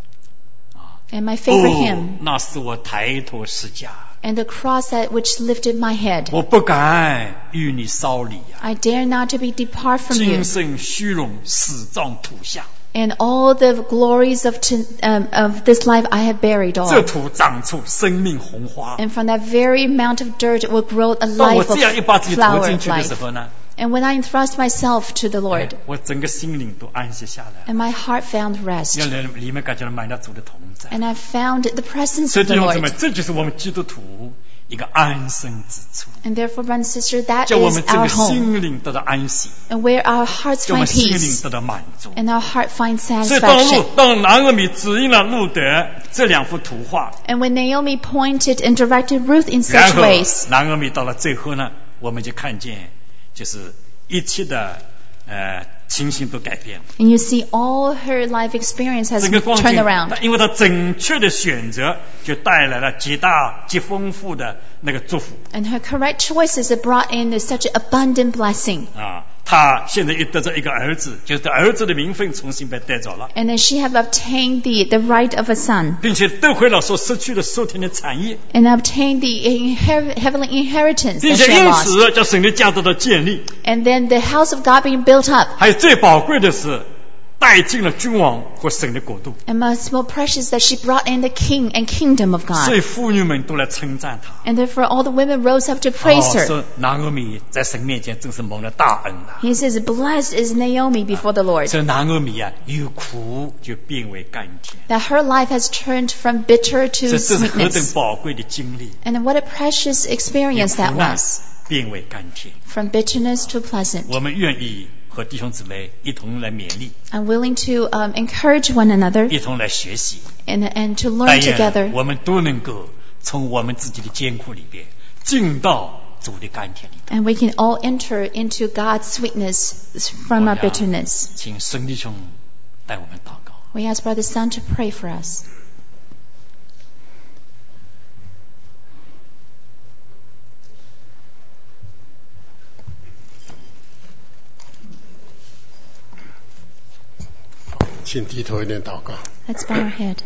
And my favorite 哦 hymn,， 那是我抬头十架， and the cross that which lifted my head. 我不敢与你稍离呀、 I dare not to be depart from 今 you. 生虚荣，死葬土下， And all the glories of this life I have buried 这 all. 土长出生命红花。 And from that very amount of dirt will grow a 当我 life 这样一 of 把自己投 flower 进 of 去的 life. 时候呢， And when I entrust myself to the 哎 Lord, 我整个心灵都安息下来， and my heart found rest, 让人里面感觉到满了主的同在。 and I found the presence 所以 of 弟 the 兄姊妹， Lord. 这就是我们基督徒一个安身之处， And therefore, brothers and sisters, that 叫我 is 们这 our 个 home, 心灵得到安息， and where our hearts 叫我们 find 心灵 peace, 得到满足。 and our heart finds 所以 satisfaction. 当拿俄米指引了路德这两幅图画， And when Naomi pointed and directed Ruth in 然 such 后 ways, 拿俄米到了最后呢，我们就看见就是一切的情形都改变了。 and you see all her life experience has 整个光 turned 景， around. 因为他正确的选择，就带来了极大极丰富的那个祝福 And her correct choices have brought in such an abundant blessing. 啊！他现在又得着一个儿子，就是儿子的名分重新被带走了， And then she have obtained the right of a son, 并且得回了所失去的受天的产业， and obtained the heavenly inheritance 并 that 且 she had 因 lost. 此叫神的家得到建立。 And then the house of God being built up. 还有最宝贵的是，带进了君王和神的国度， And most more precious that she brought in the king and kingdom of 所 God. 以妇女们都来称赞他。 And therefore all the women rose up to praise her. 说拿俄米在神面前真是蒙了大恩了。 He says, blessed is Naomi before the Lord. 所以拿俄米啊，由苦就变为甘甜， That her life has turned from bitter 这 to 这是何等 sweetness. 宝贵的经历！ And what a precious 由 experience 苦 that 难 was. 变为甘甜。 From bitterness to pleasant. 我们愿意和弟兄姊妹一同来勉励， I'm willing to encourage one another 一同来学习。 and to learn 但愿 together. 我们都能够从我们自己的艰苦里边进到主的甘甜里。 And we can all enter into God's sweetness from our bitterness. 请圣弟兄带我们祷告。 We ask Brother Sun to pray for us. 请低头一点祷告。 Let's bow our head.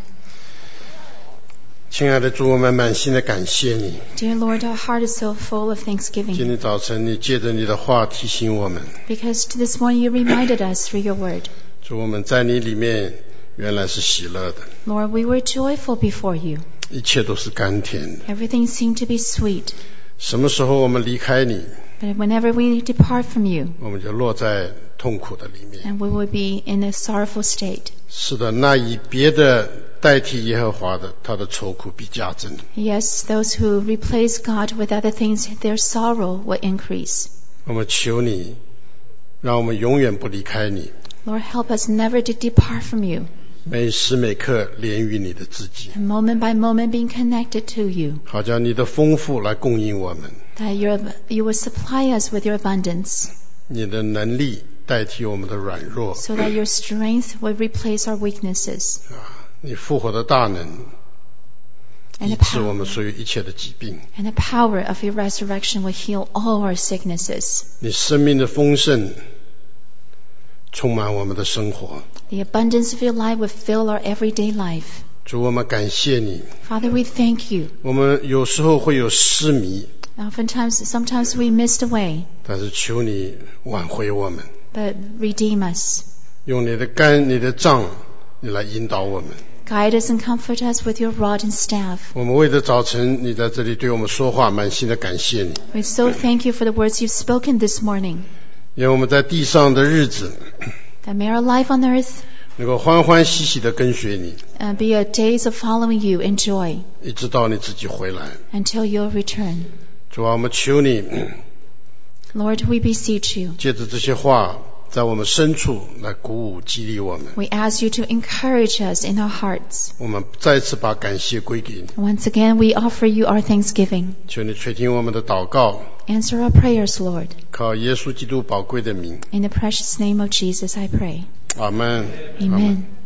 亲爱的主，我们满心的感谢你。 Dear Lord, our heart is so full of 今 thanksgiving 天早晨你借着你的话提醒我们， because this morning you reminded us through your word. 主，我们在你里面原来是喜乐的， Lord, we were joyful before you. 一切都是甘甜的。 Everything seemed to be sweet. 什么时候我们离开你， But whenever we depart from you, 我们就落在痛苦的里面。 and we will be in a sorrowful state. 是的，那以别的代替耶和华的，他的愁苦必加增。 Yes, those who replace God with other things, their sorrow will increase. 我们求你，让我们永远不离开你， Lord, help us never to depart from you, 每时每刻连于你的自己， and moment by moment being connected to you, 好叫你的丰富来供应我们， that you will supply us with your abundance, 你的能力代替我们的软弱， so that your strength will replace our weaknesses, 你复活的大能 and 医 the 治我们 power, 所有一切的疾病， and the power of your resurrection will heal all our sicknesses. 你生命的丰盛充满我们的生活。 The abundance of your life will fill our everyday life. 主，我们感谢你。 Father, we thank you. 我们有时候会有失迷， Sometimes we missed away, 但是求你挽回我们， but redeem us. 用你的竿、你的杖，你来引导我们。 Guide us and comfort us with your rod and staff. 我们为了早晨你在这里对我们说话，满心的感谢你。 We so thank you for the words you've spoken this morning. 愿我们在地上的日子 That may our life on earth 能够欢欢喜喜的跟随你， be a days of following you in joy 一直到你自己回来。 until your return. 主啊，我们求你 Lord, we beseech you. 借着这些话，在我们深处来鼓舞激励我们。 We ask you to encourage us in our hearts. 我们再次把感谢归给你， Once again, we offer you our thanksgiving. 求你垂听我们的祷告， Answer our prayers, Lord. 靠耶稣基督宝贵的名， In the precious name of Jesus, I pray. 阿门。 Amen.